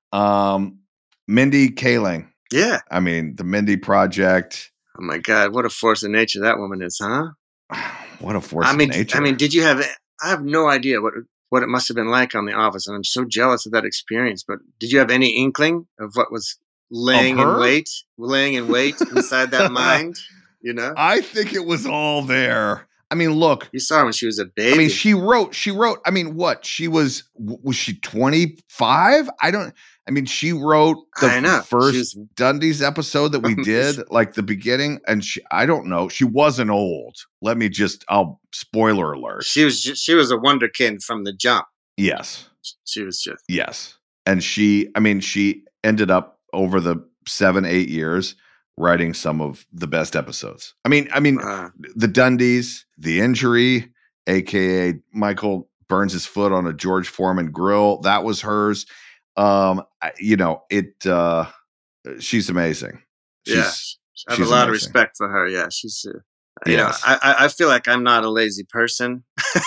Um, Mindy Kaling. Yeah. I mean, the Mindy Project. Oh my God. What a force of nature that woman is, huh? What a force I mean, of nature. I mean, did you have, I have no idea what, what it must have been like on The Office. And I'm so jealous of that experience, but did you have any inkling of what was laying in wait, laying in wait inside that mind? You know, I think it was all there. I mean, look, you saw her when she was a baby. I mean, she wrote, she wrote, I mean, what she was, was she twenty-five? I don't, I mean, she wrote the I know. first was, Dundies episode that we did, like the beginning. And she, I don't know, she wasn't old. Let me just, I'll spoiler alert. She was, just, she was a wonderkind from the jump. Yes. She was just, yes. And she, I mean, she ended up over the seven, eight years writing some of the best episodes. I mean, I mean, uh, the Dundies, The Injury, A K A Michael burns his foot on a George Foreman grill. That was hers. Um, you know, it, uh, she's amazing. She's, yeah. I have a lot amazing. of respect for her. Yeah. She's, uh, you yes. know, I, I feel like I'm not a lazy person,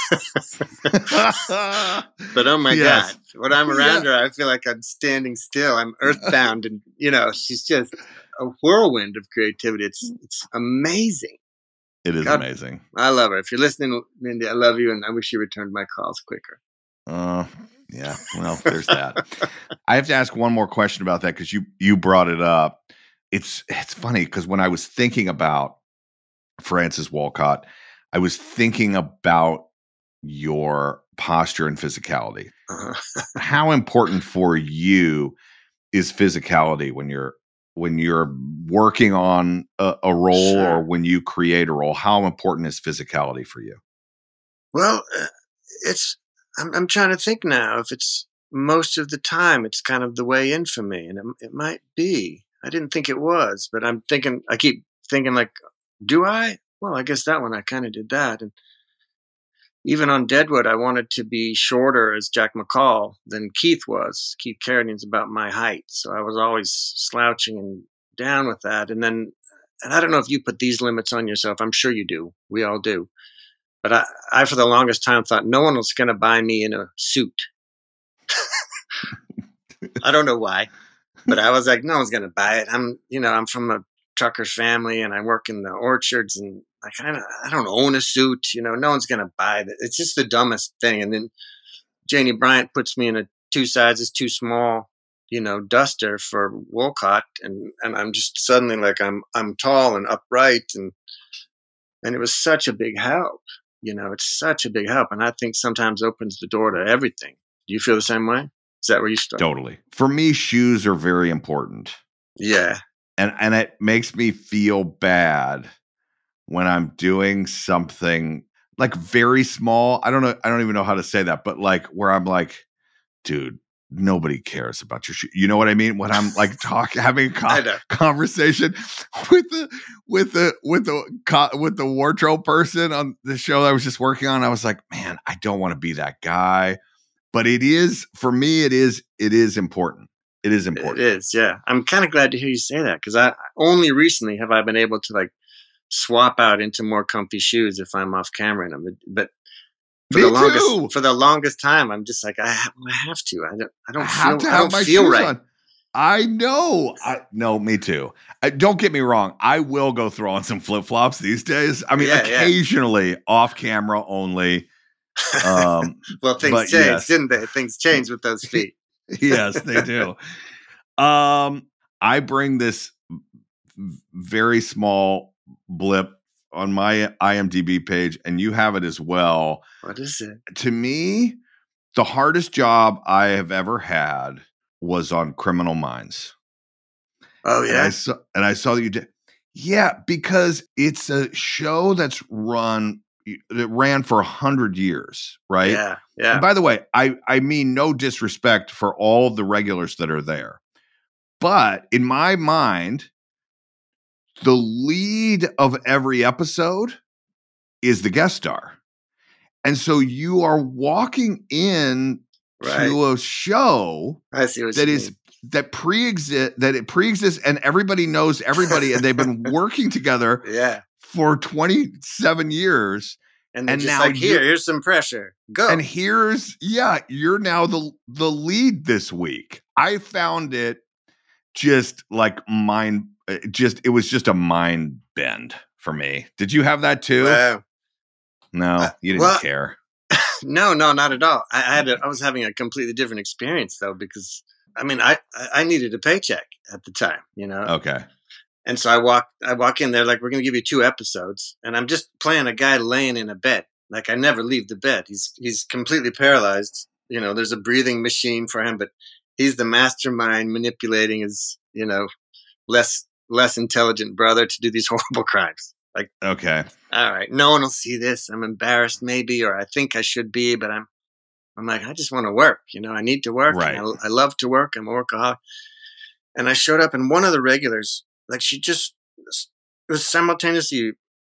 but oh my yes. God, when I'm around yeah. her, I feel like I'm standing still. I'm earthbound, and you know, she's just a whirlwind of creativity. It's it's amazing. It is God, amazing. I love her. If you're listening, Mindy, I love you, and I wish you returned my calls quicker. Uh, yeah. Well, there's that. I have to ask one more question about that because you you brought it up. It's it's funny because when I was thinking about Francis Walcott, I was thinking about your posture and physicality. Uh-huh. How important for you is physicality when you're when you're working on a, a role Sure. or when you create a role? How important is physicality for you? Well, uh, it's, I'm, I'm trying to think now if it's most of the time, it's kind of the way in for me. And it, it might be. I didn't think it was, but I'm thinking, I keep thinking like, do I? Well, I guess that one, I kind of did that. And even on Deadwood, I wanted to be shorter as Jack McCall than Keith was. Keith Carradine's about my height. So I was always slouching and down with that. And then, and I don't know if you put these limits on yourself. I'm sure you do. We all do. But I, I for the longest time, thought no one was going to buy me in a suit. I don't know why, but I was like, no one's going to buy it. I'm, you know, I'm from a trucker family and I work in the orchards and I kind of, I don't own a suit, you know, no one's going to buy it. It's just the dumbest thing. And then Janie Bryant puts me in a two sizes too small, you know, duster for Wolcott. And, and I'm just suddenly like, I'm, I'm tall and upright. And, and it was such a big help, you know, it's such a big help. And I think sometimes opens the door to everything. Do you feel the same way? Is that where you start? Totally. For me, shoes are very important. Yeah. And and it makes me feel bad when I'm doing something like very small. I don't know. I don't even know how to say that, but like where I'm like, dude, nobody cares about your shoe. You know what I mean? When I'm like talking, having a co- conversation with the with the with the co- with the wardrobe person on the show I was just working on, I was like, man, I don't want to be that guy. But it is, for me, it is, it is important. It is important. It is, yeah. I'm kind of glad to hear you say that because I only recently have I been able to like swap out into more comfy shoes if I'm off camera in them. But for me the longest too. for the longest time, I'm just like I have, I have to. I don't. I don't I feel. have to I have don't my feel shoes right. on. I know. I no, me too. I, don't get me wrong. I will go throw on some flip flops these days. I mean, Yeah, occasionally, yeah. Off camera only. Um, well, things changed, yes. didn't they? Things changed with those feet. Yes, they do. um, I bring this very small blip on my I M D B page, and you have it as well. What is it? To me, the hardest job I have ever had was on Criminal Minds. Oh yeah, and I saw, and I saw that you did. Yeah, because it's a show that's run. That ran for a hundred years, right? Yeah, yeah. And by the way, I I mean no disrespect for all the regulars that are there, but in my mind, the lead of every episode is the guest star, and so you are walking in right. to a show I see what that you is mean. that pre-exist that it pre-exists, and everybody knows everybody, and they've been working together, yeah. for twenty-seven years. And they're and just now like, here, here's some pressure. Go. And here's, yeah, you're now the the lead this week. I found it just like mind, just, it was just a mind bend for me. Did you have that too? Wow. No, Uh, you didn't well, care. No, no, not at all. I, I had, a, I was having a completely different experience though, because I mean, I, I needed a paycheck at the time, you know? Okay. And so I walk, I walk in there like, we're going to give you two episodes. And I'm just playing a guy laying in a bed. Like I never leave the bed. He's, he's completely paralyzed. You know, there's a breathing machine for him, but he's the mastermind manipulating his, you know, less, less intelligent brother to do these horrible crimes. Like, okay. All right. No one will see this. I'm embarrassed maybe, or I think I should be, but I'm, I'm like, I just want to work. You know, I need to work. Right. I, I love to work. I'm a workaholic. And I showed up and one of the regulars, like she just it was simultaneously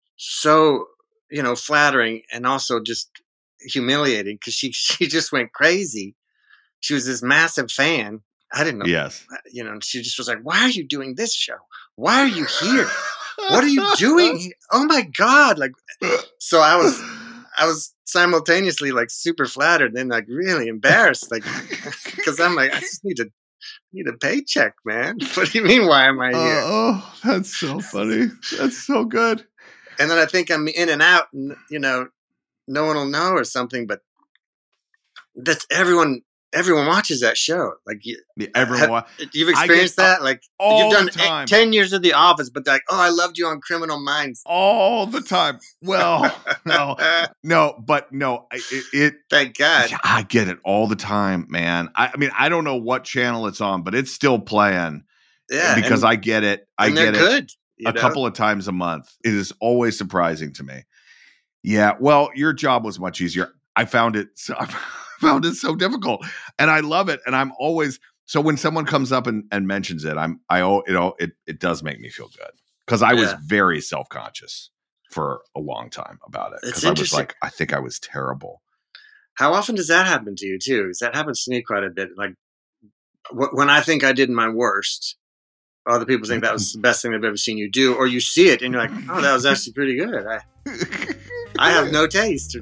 so, you know, flattering and also just humiliating because she, she just went crazy. She was this massive fan. I didn't know. Yes. You know, she just was like, why are you doing this show? Why are you here? What are you doing? Oh my God. Like, so I was, I was simultaneously like super flattered and then like really embarrassed. Like, cause I'm like, I just need to, need a paycheck, man. What do you mean? Why am I here? Uh, oh, that's so funny. That's so good. And then I think I'm in and out, and you know, no one will know or something. But that's everyone. everyone watches that show. Like you, everyone, have, wa- you've experienced get, that. Like all you've done the time. eight, ten years of The Office, but they're like, oh, I loved you on Criminal Minds all the time. Well, no, no, but no, it, it. Thank God, I get it all the time, man. I, I mean, I don't know what channel it's on, but it's still playing. Yeah, because and, I get it. I and get they're it good, a know? couple of times a month. It is always surprising to me. Yeah, well, your job was much easier. I found it. So, I found it so difficult, and I love it. And I'm always so when someone comes up and, and mentions it, I'm I you know it it does make me feel good because I yeah. was very self conscious for a long time about it because I was like I think I was terrible. How often does that happen to you too? Because that happens to me quite a bit. Like wh- when I think I did my worst, other people think that was the best thing they've ever seen you do, or you see it and you're like, oh, that was actually pretty good. I I have no taste.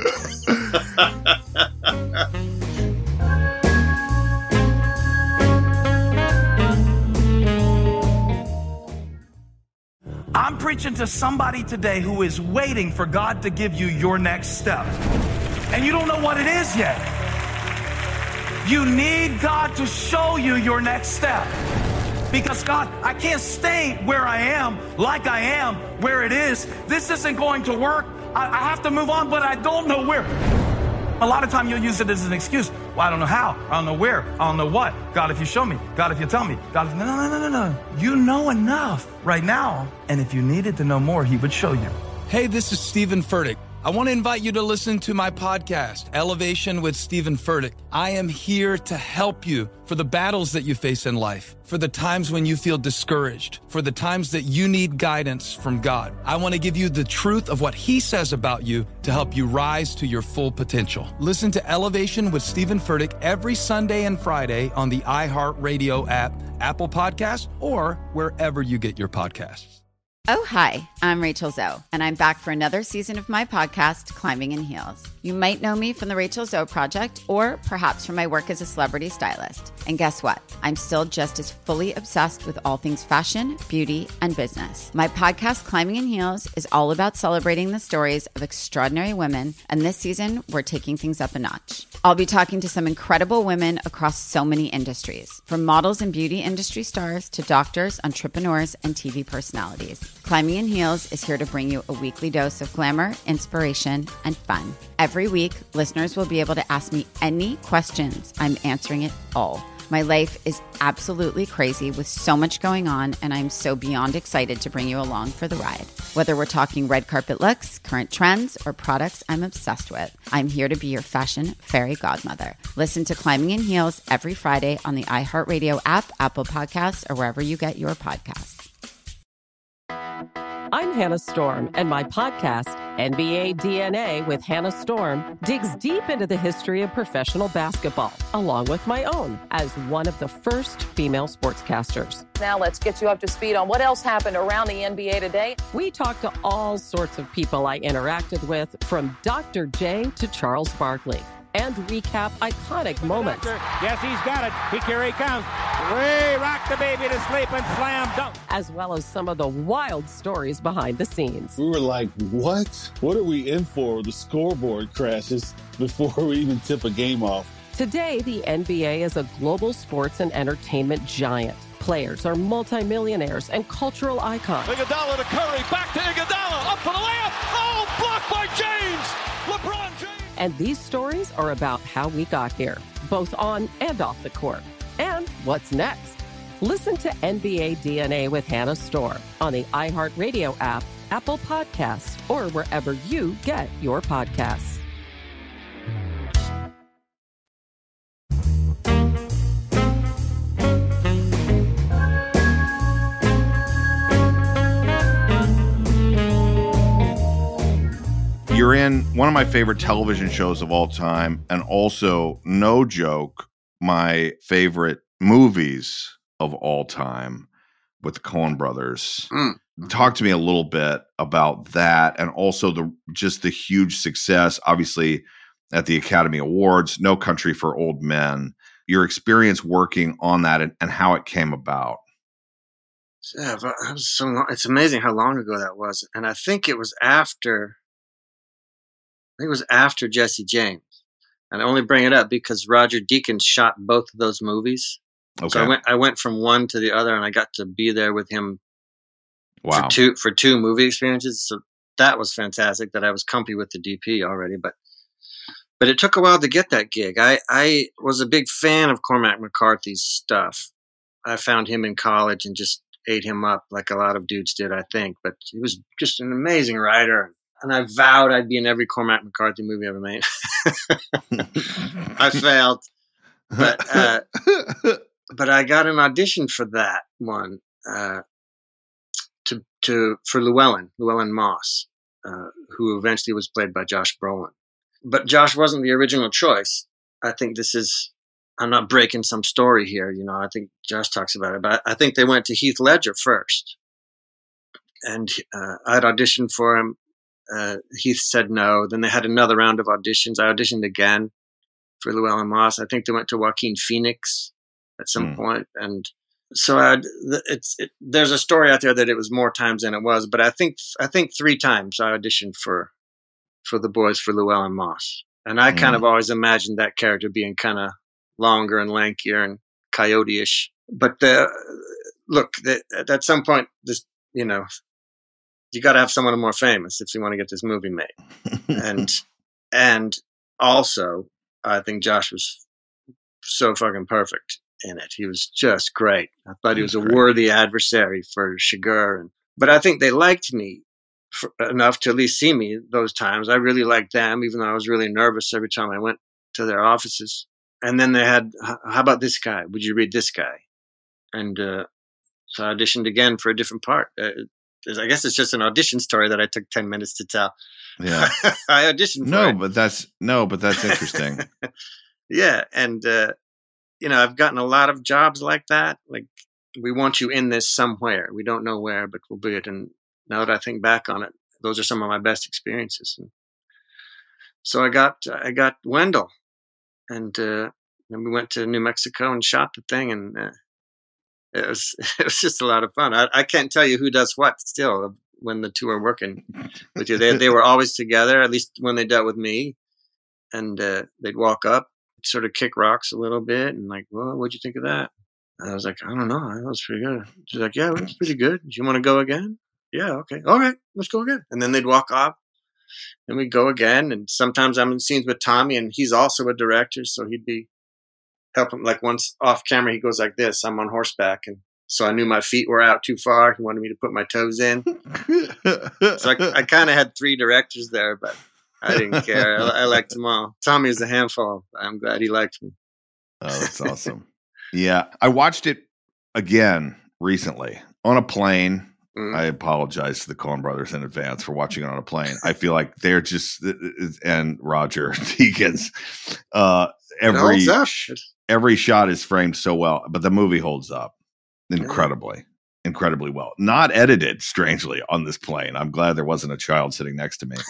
I'm preaching to somebody today who is waiting for God to give you your next step. And you don't know what it is yet. You need God to show you your next step. Because God, I can't stay where I am, like I am, where it is. This isn't going to work. I, I have to move on, but I don't know where. A lot of time you'll use it as an excuse. Well, I don't know how. I don't know where. I don't know what. God, if you show me. God, if you tell me. God, if... No, no, no, no, no. You know enough right now. And if you needed to know more, he would show you. Hey, this is Stephen Furtick. I want to invite you to listen to my podcast, Elevation with Stephen Furtick. I am here to help you for the battles that you face in life, for the times when you feel discouraged, for the times that you need guidance from God. I want to give you the truth of what he says about you to help you rise to your full potential. Listen to Elevation with Stephen Furtick every Sunday and Friday on the iHeartRadio app, Apple Podcasts, or wherever you get your podcasts. Oh, hi, I'm Rachel Zoe, and I'm back for another season of my podcast, Climbing in Heels. You might know me from the Rachel Zoe Project, or perhaps from my work as a celebrity stylist. And guess what? I'm still just as fully obsessed with all things fashion, beauty, and business. My podcast, Climbing in Heels, is all about celebrating the stories of extraordinary women, and this season, we're taking things up a notch. I'll be talking to some incredible women across so many industries, from models and beauty industry stars to doctors, entrepreneurs, and T V personalities. Climbing in Heels is here to bring you a weekly dose of glamour, inspiration, and fun. Every week, listeners will be able to ask me any questions. I'm answering it all. My life is absolutely crazy with so much going on, and I'm so beyond excited to bring you along for the ride. Whether we're talking red carpet looks, current trends, or products I'm obsessed with, I'm here to be your fashion fairy godmother. Listen to Climbing in Heels every Friday on the iHeartRadio app, Apple Podcasts, or wherever you get your podcasts. I'm Hannah Storm, and my podcast, N B A D N A with Hannah Storm, digs deep into the history of professional basketball, along with my own, as one of the first female sportscasters. Now let's get you up to speed on what else happened around the N B A today. We talked to all sorts of people I interacted with, from Doctor J to Charles Barkley, and recap iconic moments. Yes, he's got it. He, here he comes. Way rock the baby to sleep and slam dunk. As well as some of the wild stories behind the scenes. We were like, what? What are we in for? The scoreboard crashes before we even tip a game off. Today, the N B A is a global sports and entertainment giant. Players are multimillionaires and cultural icons. Iguodala to Curry, back to Iguodala, up for the layup. Oh, blocked by James. LeBron James. And these stories are about how we got here, both on and off the court. And what's next? Listen to N B A D N A with Hannah Storm on the iHeartRadio app, Apple Podcasts, or wherever you get your podcasts. You're in one of my favorite television shows of all time, and also, no joke, my favorite movies of all time with the Coen brothers. Mm. Talk to me a little bit about that, and also the just the huge success, obviously, at the Academy Awards, No Country for Old Men. Your experience working on that and, and how it came about. Yeah, but that was so long. It's amazing how long ago that was, and I think it was after. I think it was after Jesse James. And I only bring it up because Roger Deakins shot both of those movies. Okay. So I went I went from one to the other, and I got to be there with him Wow. for two for two movie experiences. So that was fantastic. That I was comfy with the D P already, but but it took a while to get that gig. I I was a big fan of Cormac McCarthy's stuff. I found him in college and just ate him up like a lot of dudes did, I think. But he was just an amazing writer, and I vowed I'd be in every Cormac McCarthy movie ever made. I failed, but uh, but I got an audition for that one. Uh, To, to for Llewellyn, Llewellyn Moss, uh, who eventually was played by Josh Brolin. But Josh wasn't the original choice. I think this is, I'm not breaking some story here, you know, I think Josh talks about it, but I think they went to Heath Ledger first. And uh, I'd auditioned for him. Uh, Heath said no. Then they had another round of auditions. I auditioned again for Llewellyn Moss. I think they went to Joaquin Phoenix at some mm. point, and So I'd, it's it, there's a story out there that it was more times than it was, but I think I think three times I auditioned for for the boys for Llewellyn Moss, and I mm. kind of always imagined that character being kind of longer and lankier and coyote-ish. But the, look, the, at some point, this you know, you got to have someone more famous if you want to get this movie made, and and also I think Josh was so fucking perfect in it. He was just great. I thought he was a worthy adversary for Chigurh. And, but I think they liked me for, enough to at least see me those times. I really liked them, even though I was really nervous every time I went to their offices. And then they had, how about this guy? Would you read this guy? And uh, so I auditioned again for a different part. Uh, I guess it's just an audition story that I took ten minutes to tell. Yeah. I auditioned for No, it. but that's, no, but that's interesting. Yeah. And, uh, you know, I've gotten a lot of jobs like that. Like, we want you in this somewhere. We don't know where, but we'll be it. And now that I think back on it, those are some of my best experiences. And so I got, I got Wendell, and uh, then we went to New Mexico and shot the thing, and uh, it was, it was just a lot of fun. I, I can't tell you who does what still when the two are working with you. They, they were always together, at least when they dealt with me, and uh, they'd walk up, sort of kick rocks a little bit, and like, well, what'd you think of that? And I was like, I don't know, that was pretty good. She's like, yeah, it was pretty good. Do you want to go again? Yeah, okay, all right, let's go again. And then they'd walk off, and we'd go again. And sometimes I'm in scenes with Tommy, and he's also a director, so he'd be helping. Like once off camera, he goes like this. I'm on horseback, and so I knew my feet were out too far. He wanted me to put my toes in. So I, I kind of had three directors there, but I didn't care. I, I liked them all. Tommy is a handful. I'm glad he liked me. Oh, that's awesome. Yeah. I watched it again recently on a plane. Mm. I apologize to the Coen brothers in advance for watching it on a plane. I feel like they're just, and Roger Deakins, uh, every, every shot is framed so well, but the movie holds up incredibly. Yeah. Incredibly well. Not edited, strangely, on this plane. I'm glad there wasn't a child sitting next to me.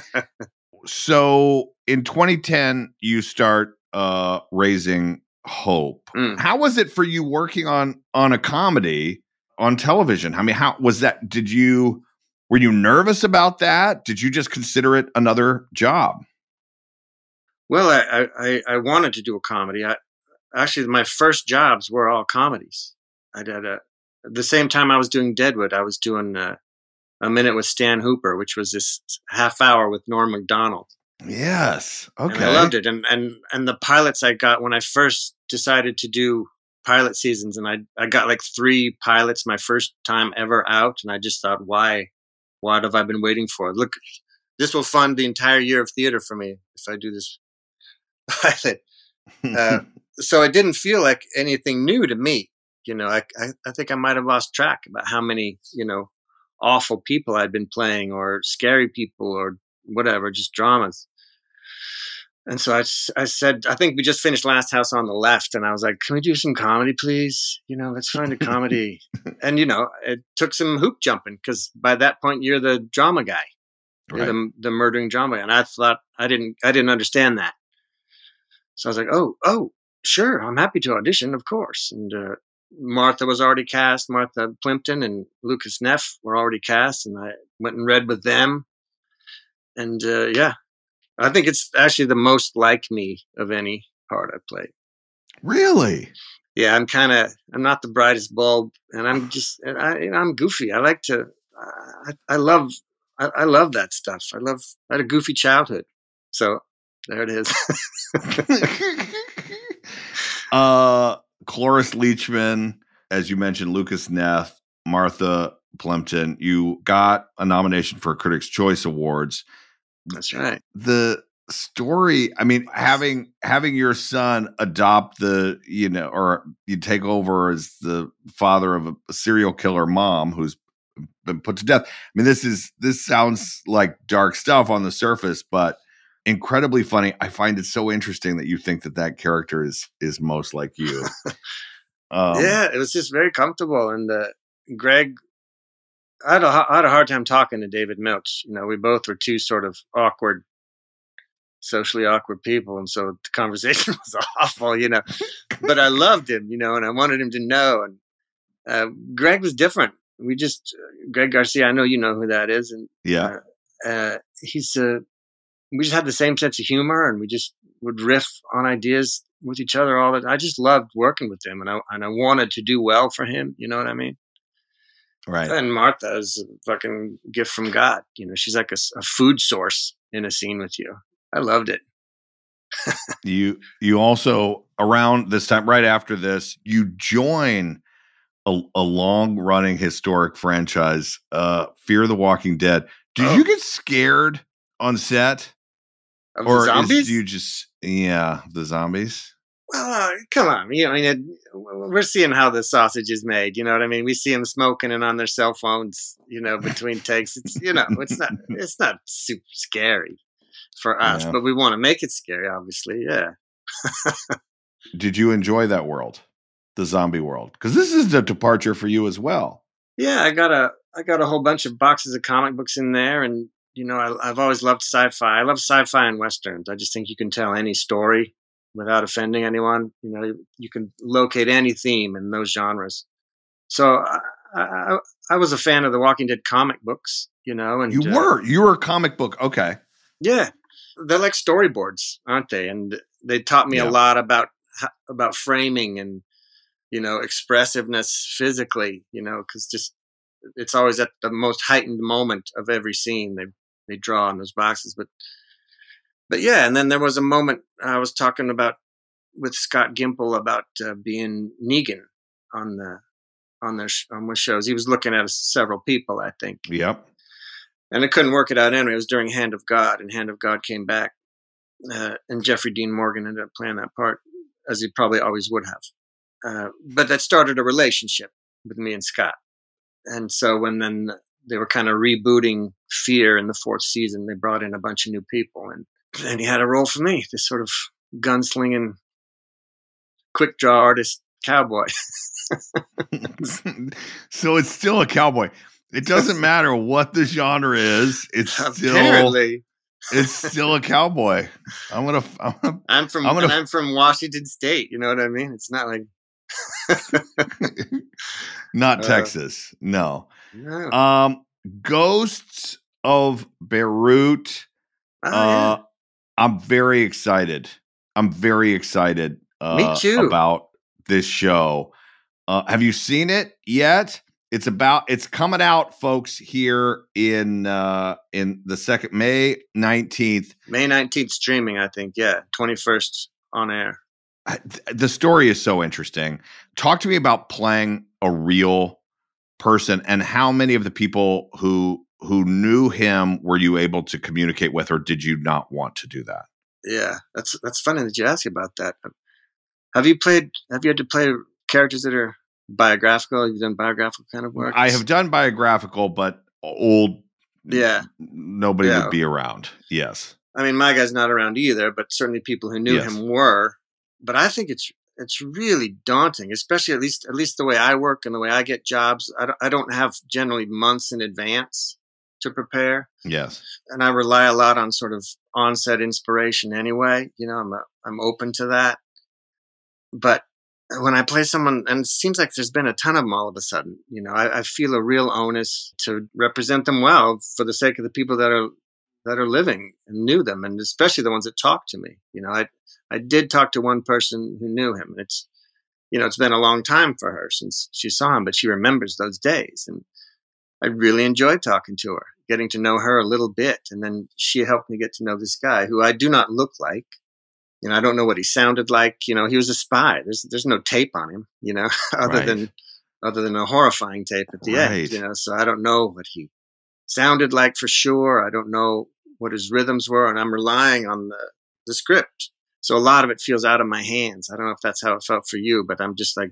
So in twenty ten, you start uh, Raising Hope. Mm. How was it for you working on on a comedy on television? I mean, how was that? Did you were you nervous about that? Did you just consider it another job? Well, I I, I wanted to do a comedy. I actually my first jobs were all comedies. I did a At the same time I was doing Deadwood, I was doing uh, A Minute with Stan Hooper, which was this half hour with Norm Macdonald. Yes. Okay. And I loved it. And, and, and the pilots I got when I first decided to do pilot seasons, and I, I got like three pilots my first time ever out. And I just thought, why, what have I been waiting for? Look, this will fund the entire year of theater for me if I do this pilot. Uh, so it didn't feel like anything new to me. You know, I, I, I think I might have lost track about how many, you know, awful people I'd been playing, or scary people, or whatever, just dramas. And so I, I said, I think we just finished Last House on the Left, and I was like, can we do some comedy, please? You know, let's find a comedy. And, you know, it took some hoop jumping, because by that point you're the drama guy, right. You're the, the murdering drama guy. And I thought I didn't, I didn't understand that. So I was like, oh, oh, sure, I'm happy to audition, of course. And uh, Martha was already cast. Martha Plimpton and Lucas Neff were already cast, and I went and read with them. And uh, yeah, I think it's actually the most like me of any part I played. Really? Yeah, I'm kind of, I'm not the brightest bulb, and I'm just, I, you know, I'm goofy. I like to, I, I love, I, I love that stuff. I love, I had a goofy childhood. So there it is. uh, Cloris Leachman, as you mentioned, Lucas Neff, Martha Plimpton, you got a nomination for Critics' Choice Awards. That's right. The story, I mean, having having your son adopt the, you know, or you take over as the father of a, a serial killer mom who's been put to death. I mean, this is this sounds like dark stuff on the surface, but incredibly funny. I find it so interesting that you think that that character is is most like you. um, yeah, it was just very comfortable, and uh, Greg. I had, a, I had a hard time talking to David Milch. You know, we both were two sort of awkward, socially awkward people. And so the conversation was awful, you know, but I loved him, you know, and I wanted him to know. And uh, Greg was different. We just, uh, Greg Garcia, I know you know who that is. And yeah, uh, uh, he's, uh, we just had the same sense of humor, and we just would riff on ideas with each other all the time. I just loved working with him, and I, and I wanted to do well for him. You know what I mean? Right. And Martha is a fucking gift from God. You know, she's like a, a food source in a scene with you. I loved it. you you also, around this time, right after this, you join a, a long-running historic franchise, uh, Fear the Walking Dead. Did oh. you get scared on set? Of or the zombies? Is, do you just, yeah, the zombies? Well, uh, come on. You know, I mean, it, we're seeing how the sausage is made. You know what I mean? We see them smoking and on their cell phones, you know, between takes. It's, you know, it's not, it's not super scary for us, yeah. but we want to make it scary, obviously. Yeah. Did you enjoy that world, the zombie world? Because this is a departure for you as well. Yeah, I got a, I got a whole bunch of boxes of comic books in there, and you know, I, I've always loved sci-fi. I love sci-fi and westerns. I just think you can tell any story without offending anyone. You know, you, you can locate any theme in those genres. So I, I, I was a fan of the Walking Dead comic books, you know. And you were, uh, you were a comic book. Okay. Yeah. They're like storyboards, aren't they? And they taught me yeah. a lot about, about framing and, you know, expressiveness physically, you know, cause just, it's always at the most heightened moment of every scene they, they draw in those boxes. But, But yeah, and then there was a moment I was talking about with Scott Gimple about uh, being Negan on the on their sh- on the shows. He was looking at several people, I think. Yep. And I couldn't work it out anyway. It was during Hand of God, and Hand of God came back, uh, and Jeffrey Dean Morgan ended up playing that part, as he probably always would have. Uh, but that started a relationship with me and Scott. And so when then they were kind of rebooting Fear in the fourth season, they brought in a bunch of new people, and and he had a role for me, this sort of gunslinging, quick draw artist cowboy. So it's still a cowboy. It doesn't matter what the genre is. It's still Apparently. It's still a cowboy. I'm gonna. I'm, gonna, I'm from. I'm, gonna, I'm from Washington State. You know what I mean? It's not like. Not uh, Texas. No. no. Um. Ghosts of Beirut. Oh, uh, yeah. I'm very excited. I'm very excited uh, Me too. about this show. Uh, have you seen it yet? It's about. It's coming out, folks, here in uh, in the second May nineteenth. May nineteenth streaming, I think. Yeah, twenty-first on air. I, the story is so interesting. Talk to me about playing a real person, and how many of the people who who knew him were you able to communicate with, or did you not want to do that? Yeah, that's that's funny that you ask about that. Have you played? Have you had to play characters that are biographical? Have you done biographical kind of work? I have done biographical, but old. Yeah, nobody yeah. would be around. Yes, I mean, my guy's not around either, but certainly people who knew yes. him were. But I think it's it's really daunting, especially at least at least the way I work and the way I get jobs. I don't, I don't have generally months in advance to prepare. Yes. And I rely a lot on sort of onset inspiration anyway. You know, I'm a, I'm open to that. But when I play someone, and it seems like there's been a ton of them all of a sudden, you know, I, I feel a real onus to represent them well for the sake of the people that are that are living and knew them, and especially the ones that talked to me. You know, I I did talk to one person who knew him. It's, you know, it's been a long time for her since she saw him, but she remembers those days. And I really enjoyed talking to her, getting to know her a little bit. And then she helped me get to know this guy who I do not look like. You know, I don't know what he sounded like. You know, he was a spy. There's there's no tape on him, you know, other Right. than other than a horrifying tape at the Right. end, you know. So I don't know what he sounded like for sure. I don't know what his rhythms were, and I'm relying on the, the script. So a lot of it feels out of my hands. I don't know if that's how it felt for you, but I'm just like,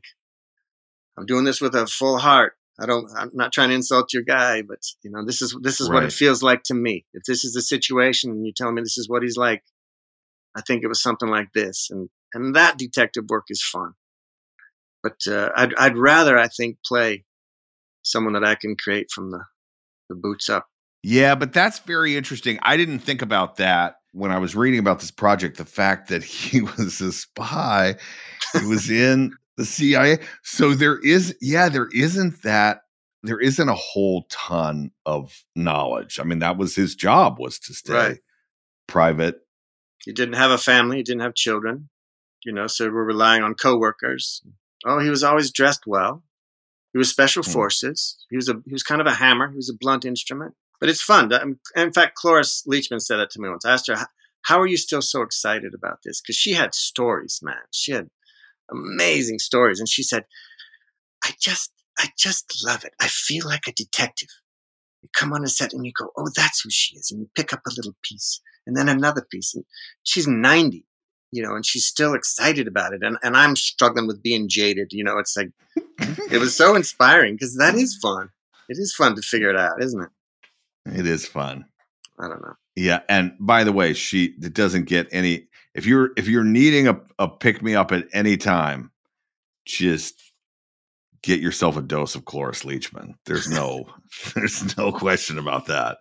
I'm doing this with a full heart. I don't, I'm not trying to insult your guy, but you know, this is, this is what Right. it feels like to me. If this is the situation and you tell me this is what he's like, I think it was something like this. And, and that detective work is fun, but uh, I'd, I'd rather, I think, play someone that I can create from the, the boots up. Yeah, but that's very interesting. I didn't think about that when I was reading about this project, the fact that he was a spy, he was in the C I A. So there is, yeah, there isn't that, there isn't a whole ton of knowledge. I mean, that was his job, was to stay Right. private. He didn't have a family. He didn't have children, you know, so we're relying on coworkers. Oh, he was always dressed well. He was special Hmm. forces. He was a, he was kind of a hammer. He was a blunt instrument, but it's fun. Um, In fact, Cloris Leachman said that to me once. I asked her, "How- how are you still so excited about this?" Because she had stories, man. She had amazing stories. And she said, I just, I just love it. I feel like a detective. You come on a set and you go, oh, that's who she is. And you pick up a little piece and then another piece. And she's ninety, you know, and she's still excited about it. And, and I'm struggling with being jaded. You know, it's like, it was so inspiring because that is fun. It is fun to figure it out, isn't it? It is fun. I don't know. Yeah, and by the way, she it doesn't get any. If you're if you're needing a, a pick me up at any time, just get yourself a dose of Cloris Leachman. There's no there's no question about that.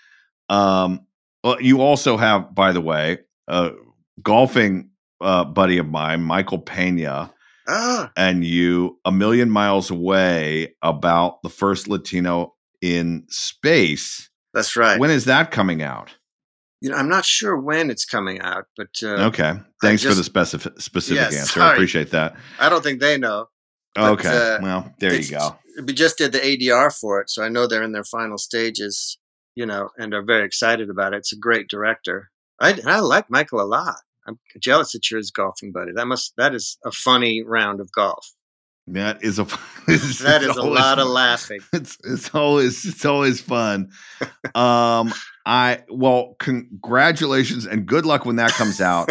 Um, well, you also have, by the way, a golfing uh, buddy of mine, Michael Pena, Ah, and you, A Million Miles Away, about the first Latino in space. that's right. When is that coming out? You know, I'm not sure when it's coming out, but uh, Okay. Thanks for just- the specific specific Yeah, answer. sorry. I appreciate that. I don't think they know. But, Okay. uh, well, there you it's- go. We just did the A D R for it, so I know they're in their final stages, you know, and are very excited about it. It's a great director. I, I like Michael a lot. I'm jealous that you're his golfing buddy. That must that is a funny round of golf. That is a That is a lot of laughing. It's it's always it's always fun. um I well, congratulations and good luck when that comes out.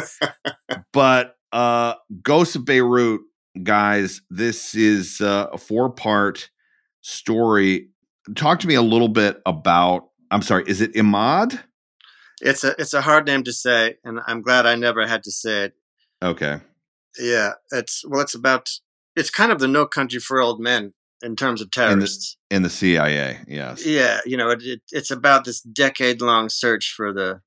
But uh Ghosts of Beirut, guys, this is uh, a four-part story. Talk to me a little bit about, I'm sorry, is it Imad? It's a it's a hard name to say, and I'm glad I never had to say it. Okay. Yeah, it's well, it's about it's kind of the No Country for Old Men in terms of In the, terrorists. in the C I A, yes. Yeah, you know, it, it, it's about this decade-long search for the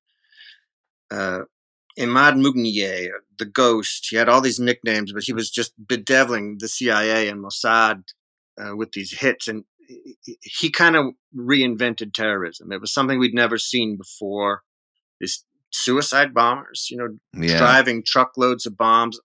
uh, Imad Mugnier, the Ghost. He had all these nicknames, but he was just bedeviling the C I A and Mossad uh, with these hits, and he, he kind of reinvented terrorism. It was something we'd never seen before. These suicide bombers, you know, Yeah. driving truckloads of bombs.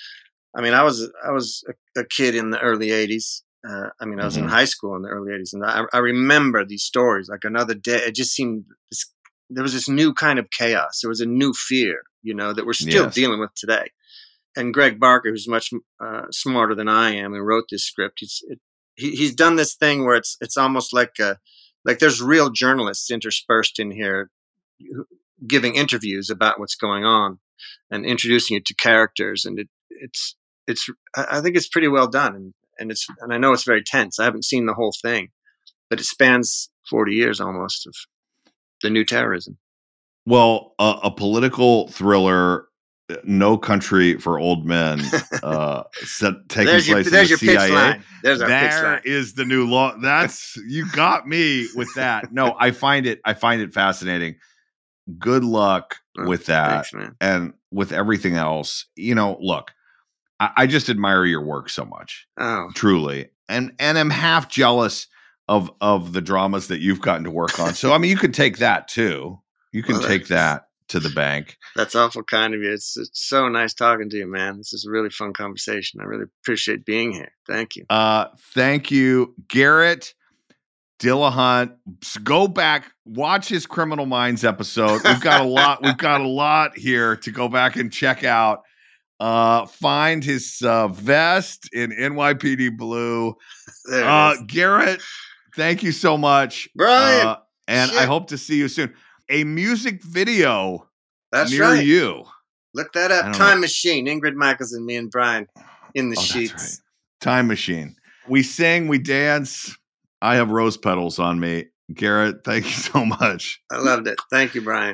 I mean, I was I was a, a kid in the early eighties. Uh, I mean, I was in Mhm. high school in the early eighties, and I, I remember these stories like another day. It just seemed this, there was this new kind of chaos. There was a new fear, you know, that we're still Yes. dealing with today. And Greg Barker, who's much uh, smarter than I am, and wrote this script, he's it, he, he's done this thing where it's it's almost like a, like there's real journalists interspersed in here, who- giving interviews about what's going on and introducing it to characters, and it, it's it's I I think it's pretty well done, and and it's and I know it's very tense. I haven't seen the whole thing, but it spans forty years almost of the new terrorism. Well, uh, a political thriller, uh, No Country for Old Men, uh, set, taking There's your- place in there's the your pitch C I A. line. There's our pitch There line. is the new law. That's you got me with that. No, I find it. I find it fascinating. Good luck Oh, with that, thanks, man. and with everything else. You know, look, I, I just admire your work so much, Oh, truly, and and I'm half jealous of of the dramas that you've gotten to work on. So I mean, you could take that too. You can Well, take that to the bank. That's awful kind of you. It's, it's so nice talking to you, man. This is a really fun conversation. I really appreciate being here. Thank you. Uh, thank you, Garrett Dillahunt. Go back, watch his Criminal Minds episode. We've got a lot. We've got a lot here to go back and check out. Uh, find his uh, vest in N Y P D blue. Uh, Garrett, thank you so much, Brian. Uh, and shit. I hope to see you soon. A music video That's near right. you. Look that up. Time know. Machine. Ingrid Michaels and me and Brian in the Oh, sheets. that's right. Time Machine. We sing, we dance. I have rose petals on me. Garrett, thank you so much. I loved it. Thank you, Brian.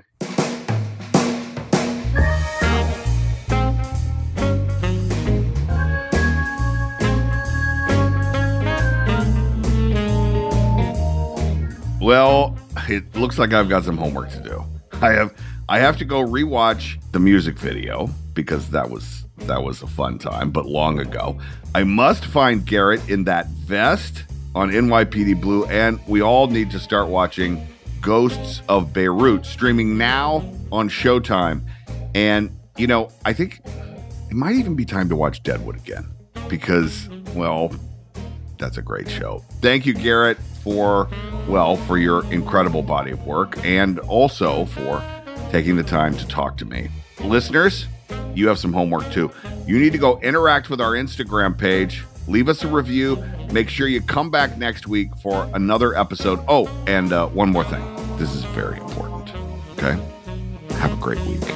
Well, it looks like I've got some homework to do. I have I have to go rewatch the music video because that was that was a fun time, but long ago. I must find Garrett in that vest on N Y P D Blue, and we all need to start watching Ghosts of Beirut, streaming now on Showtime. And, you know, I think it might even be time to watch Deadwood again because, well, that's a great show. Thank you, Garrett, for, well, for your incredible body of work and also for taking the time to talk to me. Listeners, you have some homework too. You need to go interact with our Instagram page, leave us a review, make sure you come back next week for another episode. Oh, and uh, one more thing. This is very important, okay? Have a great week.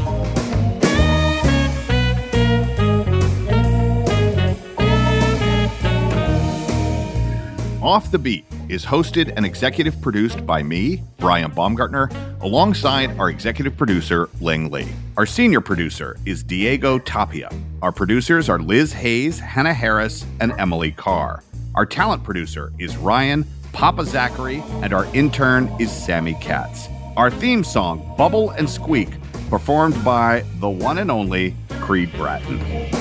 Off the Beat is hosted and executive produced by me, Brian Baumgartner, alongside our executive producer, Ling Lee. Our senior producer is Diego Tapia. Our producers are Liz Hayes, Hannah Harris, and Emily Carr. Our talent producer is Ryan Papa Zachary, and our intern is Sammy Katz. Our theme song, Bubble and Squeak, performed by the one and only Creed Bratton.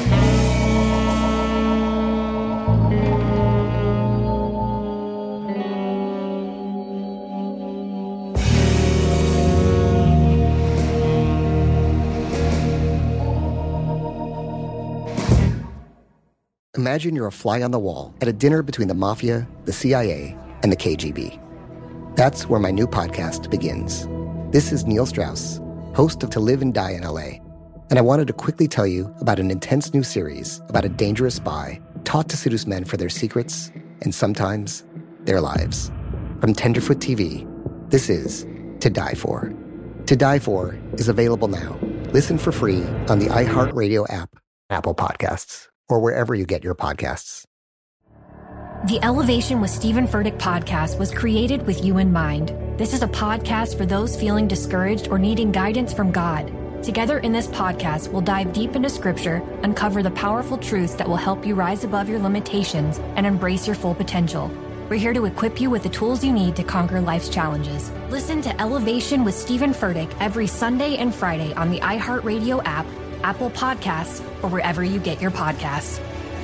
Imagine you're a fly on the wall at a dinner between the mafia, the C I A, and the K G B. That's where my new podcast begins. This is Neil Strauss, host of To Live and Die in L A, and I wanted to quickly tell you about an intense new series about a dangerous spy taught to seduce men for their secrets and sometimes their lives. From Tenderfoot T V, this is To Die For. To Die For is available now. Listen for free on the iHeartRadio app, Apple Podcasts, or wherever you get your podcasts. The Elevation with Stephen Furtick podcast was created with you in mind. This is a podcast for those feeling discouraged or needing guidance from God. Together in this podcast, we'll dive deep into Scripture, uncover the powerful truths that will help you rise above your limitations and embrace your full potential. We're here to equip you with the tools you need to conquer life's challenges. Listen to Elevation with Stephen Furtick every Sunday and Friday on the iHeartRadio app, Apple Podcasts, or wherever you get your podcasts.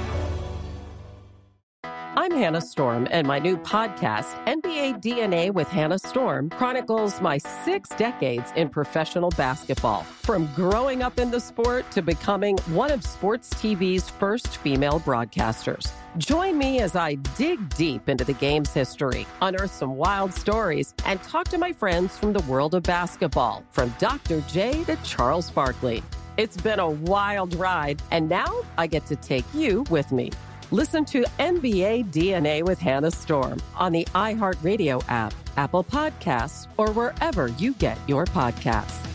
I'm Hannah Storm, and my new podcast, N B A D N A with Hannah Storm, chronicles my six decades in professional basketball. From growing up in the sport to becoming one of sports T V's first female broadcasters. Join me as I dig deep into the game's history, unearth some wild stories, and talk to my friends from the world of basketball, from Doctor J to Charles Barkley. It's been a wild ride, and now I get to take you with me. Listen to N B A D N A with Hannah Storm on the iHeartRadio app, Apple Podcasts, or wherever you get your podcasts.